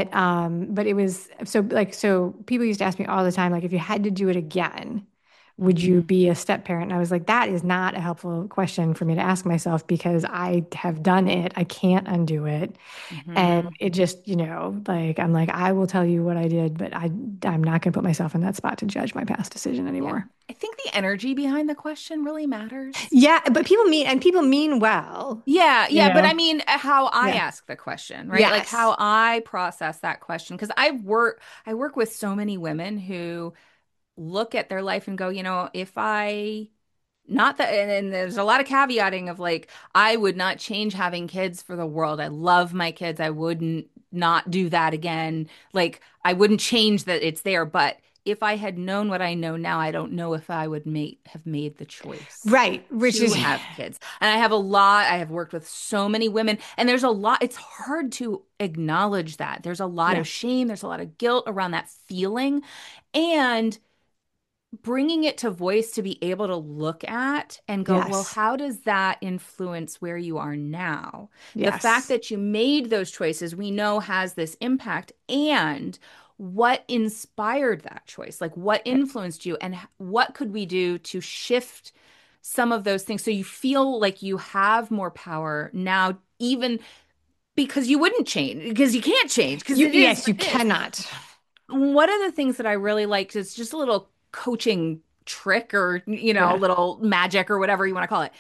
but it was so people used to ask me all the time, like, if you had to do it again, would you Mhm, be a step parent? And I was like, that is not a helpful question for me to ask myself because I have done it. I can't undo it. And mhm. it just, like I'm like, I will tell you what I did, but I'm not going to put myself in that spot to judge my past decision Yeah. anymore. I think the energy behind the question really matters. Yeah, but people mean well, Yeah, you yeah, but I know. mean how I Yeah. ask the question, right? Like Yes. how I process that question because I work with so many women who look at their life and go, if I not that, and there's a lot of caveating of like, I would not change having kids for the world. I love my kids. I wouldn't not do that again. Like, I wouldn't change that it's there. But if I had known what I know now, I don't know if I would have made the choice Right, which to is have kids. And I have worked with so many women, and there's a lot, it's hard to acknowledge that. There's a lot yeah. of shame, there's a lot of guilt around that feeling. And bringing it to voice to be able to look at and go, well, Yes. how does that influence where you are now? The fact Yes. that you made those choices, we know has this impact. And what inspired that choice? Like what Right. influenced you? And what could we do to shift some of those things so you feel like you have more power now, even because you wouldn't change, because you can't change, because it is Yes, what you it is. cannot. One of the things that I really liked is just a little coaching trick or a Yeah. little magic or whatever you want to call it.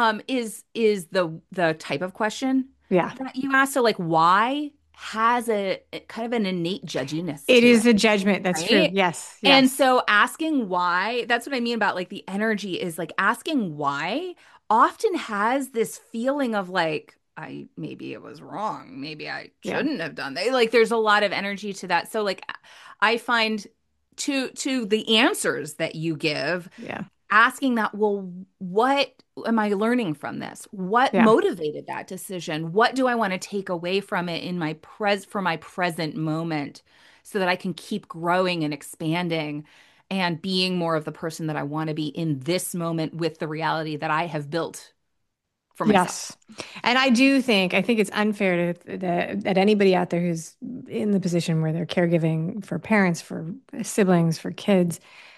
Is the type of question Yeah. that you ask. So like why has a kind of an innate judginess It to is it, a judgment. That's true. right? Yes. And Yes. so asking why, that's what I mean about like the energy is like asking why often has this feeling of like, I maybe it was wrong. Maybe I Yeah. shouldn't have done that. Like there's a lot of energy to that. So like I find to the answers that you give, Yeah. asking that, well, what am I learning from this? What Yeah. motivated that decision? What do I want to take away from it in for my present moment so that I can keep growing and expanding and being more of the person that I want to be in this moment with the reality that I have built for myself. Yes. And I think it's unfair that anybody out there who's in the position where they're caregiving for parents, for siblings, for kids,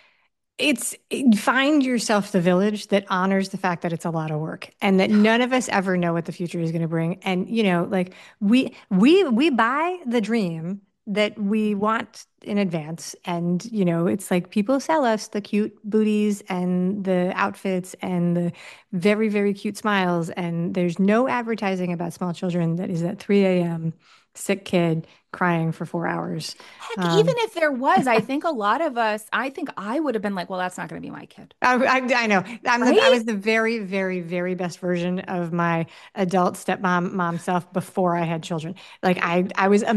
it's find yourself the village that honors the fact that it's a lot of work and that none of us ever know what the future is going to bring. And like we buy the dream that we want in advance. And it's like people sell us the cute booties and the outfits and the very, very cute smiles. And there's no advertising about small children that is at 3 a.m., sick kid crying for 4 hours. Heck, even Um, if there was, I think a lot of us, I think I would have been like, well, that's not going to be my kid. I know. I Right? was the very, very, very best version of my adult stepmom mom self before I had children. Like I was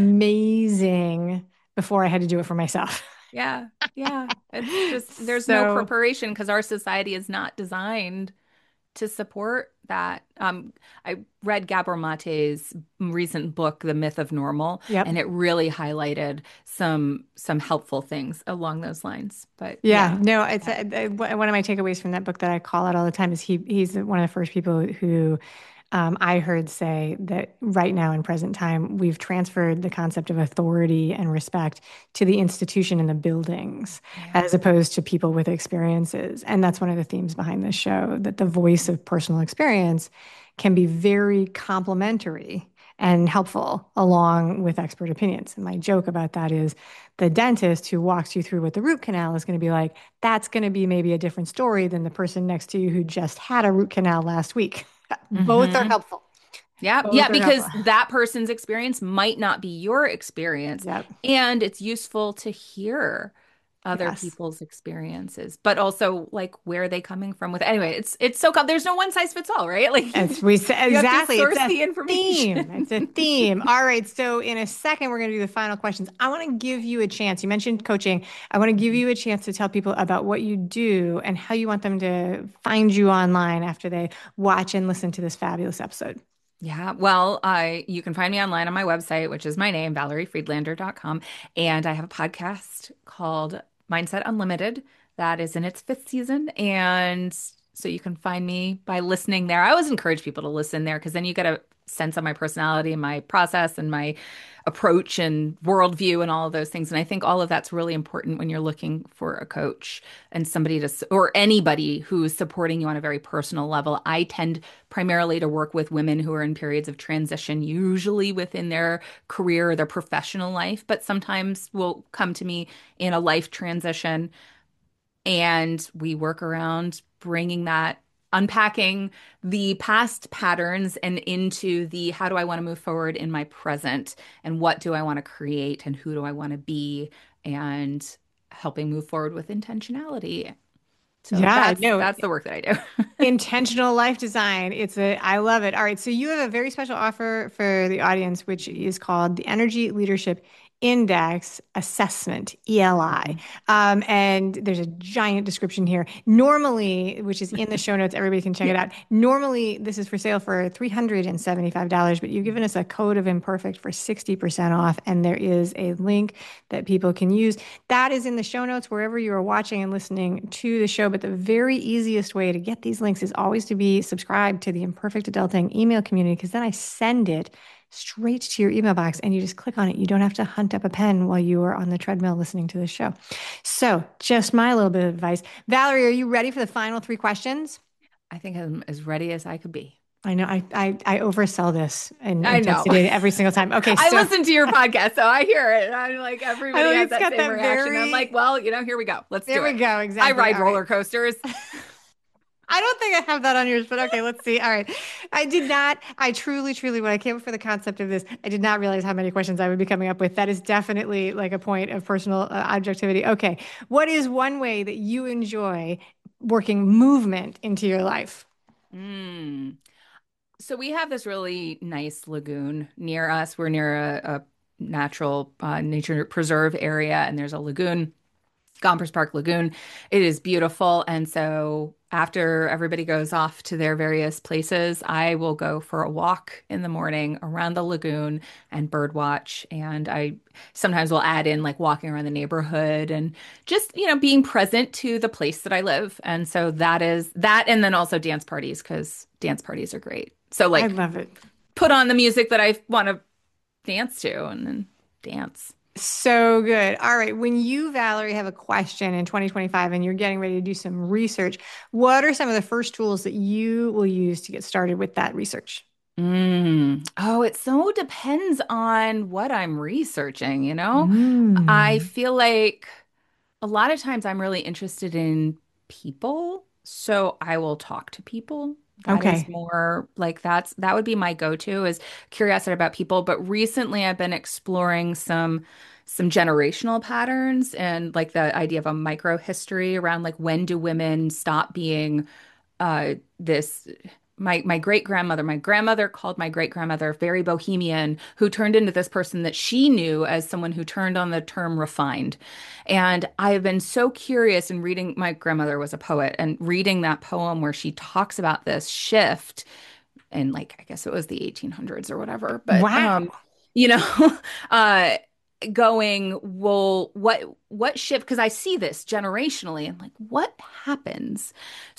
amazing before I had to do it for myself. Yeah. Yeah. It's just, there's no So, preparation because our society is not designed to support that. I read Gabor Mate's recent book, The Myth of Normal, yep. and it really highlighted some helpful things along those lines. But Yeah, yeah. no, it's Yeah. one of my takeaways from that book that I call out all the time is he's one of the first people who I heard say that right now in present time we've transferred the concept of authority and respect to the institution and the buildings Yeah. as opposed to people with experiences. And that's one of the themes behind this show, that the voice of personal experience can be very complementary and helpful along with expert opinions. And my joke about that is the dentist who walks you through what the root canal is going to be like, that's going to be maybe a different story than the person next to you who just had a root canal last week. Both are Hmm. helpful. Yeah, yeah, Both are helpful. because that person's experience might not be your experience, Yep. and it's useful to hear other Yes. people's experiences, but also like where are they coming from with anyway, it's so there's no one size fits all, right? Like As we said, you have to exactly. It's source a the theme. It's a information. theme. All right. So, in a second, we're going to do the final questions. I want to give you a chance. You mentioned coaching. I want to give you a chance to tell people about what you do and how you want them to find you online after they watch and listen to this fabulous episode. Yeah, well, I you can find me online on my website, which is my name, ValerieFriedlander.com. And I have a podcast called Mindset Unlimited that is in its fifth season. And so you can find me by listening there. I always encourage people to listen there because then you get a sense of my personality and my process and my approach and worldview and all of those things. And I think all of that's really important when you're looking for a coach and somebody to, or anybody who's supporting you on a very personal level. I tend primarily to work with women who are in periods of transition, usually within their career or their professional life, but sometimes will come to me in a life transition and we work around bringing that, unpacking the past patterns and into the how do I want to move forward in my present and what do I want to create and who do I want to be and helping move forward with intentionality. So Yeah, no, that's the work that I do. intentional life design. I love it. All right. So you have a very special offer for the audience, which is called the Energy Leadership Index Assessment, ELI. And there's a giant description here. Normally, which is in the show notes, everybody can check Yeah. it out. Normally, this is for sale for $375, but you've given us a code of imperfect for 60% off. And there is a link that people can use. That is in the show notes wherever you are watching and listening to the show. But the very easiest way to get these links is always to be subscribed to the Imperfect Adulting email community because then I send it straight to your email box and you just click on it. You don't have to hunt up a pen while you are on the treadmill listening to the show. So, just my little bit of advice. Valerie, are you ready for the final three questions? I think I'm as ready as I could be. I know I oversell this in I know. intensity every single time. Okay, I so listen to your podcast, so I hear it. I'm like, everybody has it's that got same that reaction. I'm like, very, well, here we go. Let's there do we it. go. I Exactly. ride All right. roller coasters. I don't think I have that on yours, but okay, let's see. All right. I truly, truly, when I came up with the concept of this, I did not realize how many questions I would be coming up with. That is definitely like a point of personal objectivity. Okay. What is one way that you enjoy working movement into your life? Mm. So we have this really nice lagoon near us. We're near a natural nature preserve area, and there's a lagoon, Gompers Park Lagoon. It is beautiful, and so after everybody goes off to their various places, I will go for a walk in the morning around the lagoon and bird watch. And I sometimes will add in like walking around the neighborhood and just, being present to the place that I live. And so that is that. And then also dance parties, because dance parties are great. So I like love it. put on the music that I want to dance to and then dance. So good. All right. When you, Valerie, have a question in 2025 and you're getting ready to do some research, what are some of the first tools that you will use to get started with that research? Oh, it so depends on what I'm researching, you know? I Mm. feel like a lot of times I'm really interested in people, so I will talk to people. That is Okay. more like that would be my go-to is curiosity about people. But recently I've been exploring some generational patterns and like the idea of a micro history around like when do women stop being this my my grandmother called my great grandmother very bohemian, who turned into this person that she knew as someone who turned on the term refined. And I have been so curious in reading, my grandmother was a poet, and reading that poem where she talks about this shift in like I guess it was the 1800s or whatever, but Wow. you know uh going, well, what shift, because I see this generationally and like what happens.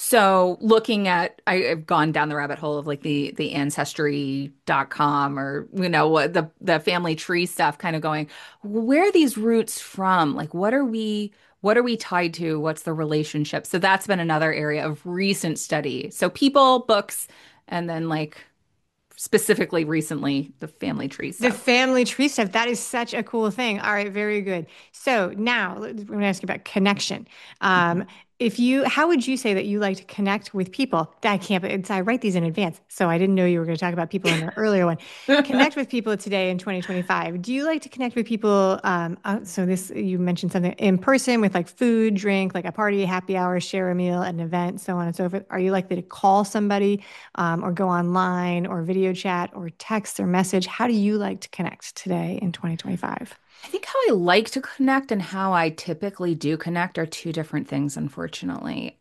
So looking at, I've gone down the rabbit hole of like the ancestry.com, or what the family tree stuff, kind of going, where are these roots from, like what are we tied to, what's the relationship. So that's been another area of recent study, so people, books, and then like specifically recently the family tree The stuff. family tree stuff, that is such a cool thing. All right, very good. So now I'm going to ask you about connection. Um, how would you say that you like to connect with people? I can't, I write these in advance, so I didn't know you were going to talk about people in the earlier one. Connect with people today in 2025. Do you like to connect with people? So this, you mentioned something in person with like food, drink, like a party, happy hour, share a meal, an event, so on and so forth. Are you likely to call somebody, or go online or video chat or text or message? How do you like to connect today in 2025? I think how I like to connect and how I typically do connect are two different things, unfortunately.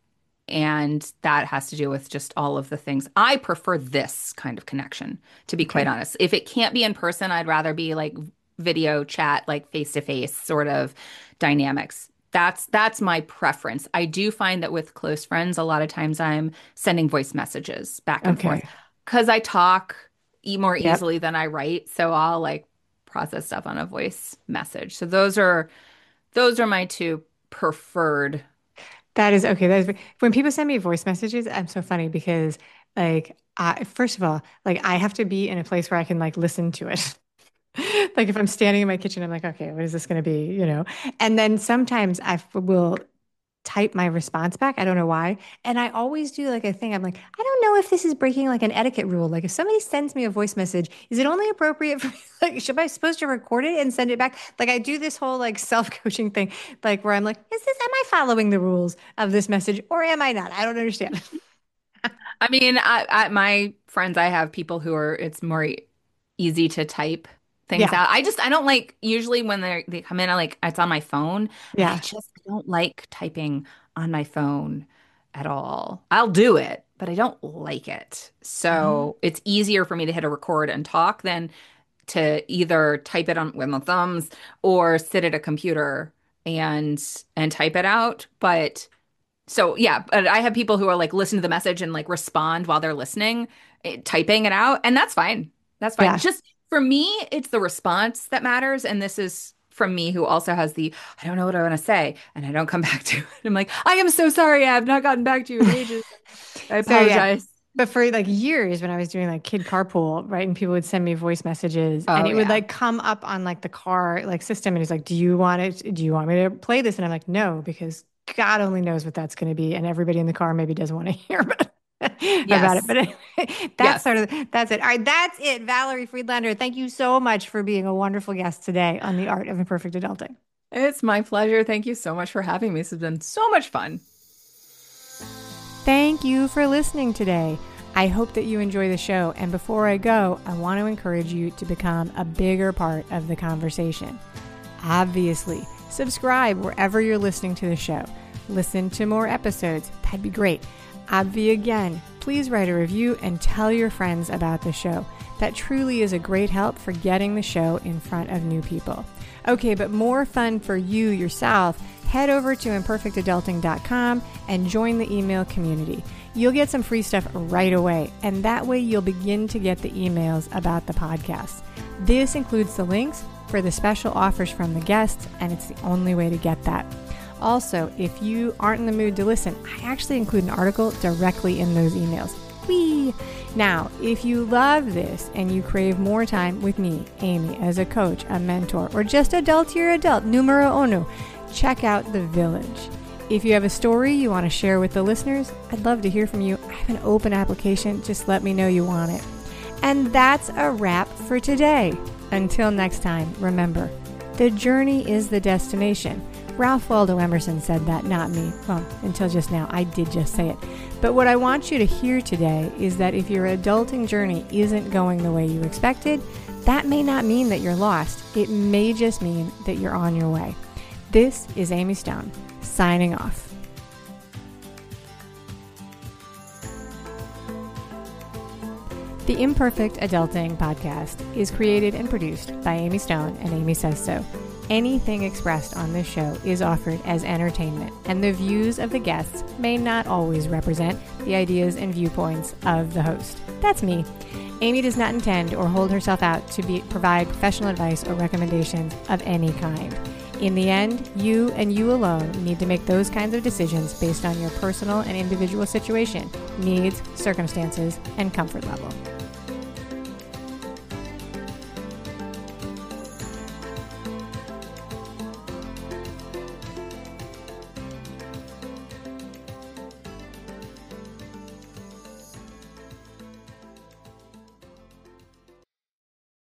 And that has to do with just all of the things. I prefer this kind of connection, to be quite Okay. honest. If it can't be in person, I'd rather be like video chat, like face to face sort of dynamics. That's my preference. I do find that with close friends, a lot of times I'm sending voice messages back and forth Okay. because I talk more Yep. easily than I write. So I'll like process stuff on a voice message. So those are my two preferred. That is okay. That is when people send me voice messages, I'm so funny because first of all, like I have to be in a place where I can like listen to it. Like if I'm standing in my kitchen, I'm like, okay, what is this going to be? And then sometimes will type my response back. I don't know why. And I always do like a thing. I'm like, I don't know if this is breaking like an etiquette rule. Like if somebody sends me a voice message, is it only appropriate for me? Like, should I supposed to record it and send it back? Like I do this whole like self-coaching thing, like where I'm like, am I following the rules of this message or am I not? I don't understand. I mean, my friends, I have people who are, it's more easy to type things Yeah. out. I don't like, usually when they come in, I like, it's on my phone, and Yeah. I don't like typing on my phone at all. I'll do it, but I don't like it. Uh-huh. So it's easier for me to hit a record and talk than to either type it on with my thumbs or sit at a computer and type it out. But so yeah, but I have people who are like listen to the message and like respond while they're listening, typing it out, and that's fine. That's fine. Yeah. Just for me, it's the response that matters, and this is from me who also has the I don't know what I want to say, and I don't come back to it. I'm like, I am so sorry, I have not gotten back to you in ages. I So yeah, apologize. but for like years when I was doing like kid carpool, right, and people would send me voice messages and Oh it would yeah. like come up on like the car like system and it's like, do you want me to play this? And I'm like, no, because God only knows what that's going to be. And everybody in the car maybe doesn't want to hear about it. Yes. But anyway, Yes. that's it. All right, that's it. Valerie Friedlander, thank you so much for being a wonderful guest today on the Art of Imperfect Adulting. It's my pleasure. Thank you so much for having me. This has been so much fun. Thank you for listening today. I hope that you enjoy the show. And before I go, I want to encourage you to become a bigger part of the conversation. Obviously, subscribe wherever you're listening to the show. Listen to more episodes. That'd be great. Obvi again, please write a review and tell your friends about the show. That truly is a great help for getting the show in front of new people. Okay, but more fun for you yourself, head over to imperfectadulting.com and join the email community. You'll get some free stuff right away, and that way you'll begin to get the emails about the podcast. This includes the links for the special offers from the guests, and it's the only way to get that. Also, if you aren't in the mood to listen, I actually include an article directly in those emails. Whee! Now, if you love this and you crave more time with me, Amy, as a coach, a mentor, or just adultier adult, numero uno, check out The Village. If you have a story you want to share with the listeners, I'd love to hear from you. I have an open application. Just let me know you want it. And that's a wrap for today. Until next time, remember, the journey is the destination. Ralph Waldo Emerson said that, not me. Well, until just now, I did just say it. But what I want you to hear today is that if your adulting journey isn't going the way you expected, that may not mean that you're lost. It may just mean that you're on your way. This is Amy Stone, signing off. The Imperfect Adulting Podcast is created and produced by Amy Stone and Amy Says So. Anything expressed on this show is offered as entertainment, and the views of the guests may not always represent the ideas and viewpoints of the host. That's me. Amy does not intend or hold herself out to provide professional advice or recommendations of any kind. In the end, you and you alone need to make those kinds of decisions based on your personal and individual situation, needs, circumstances, and comfort level.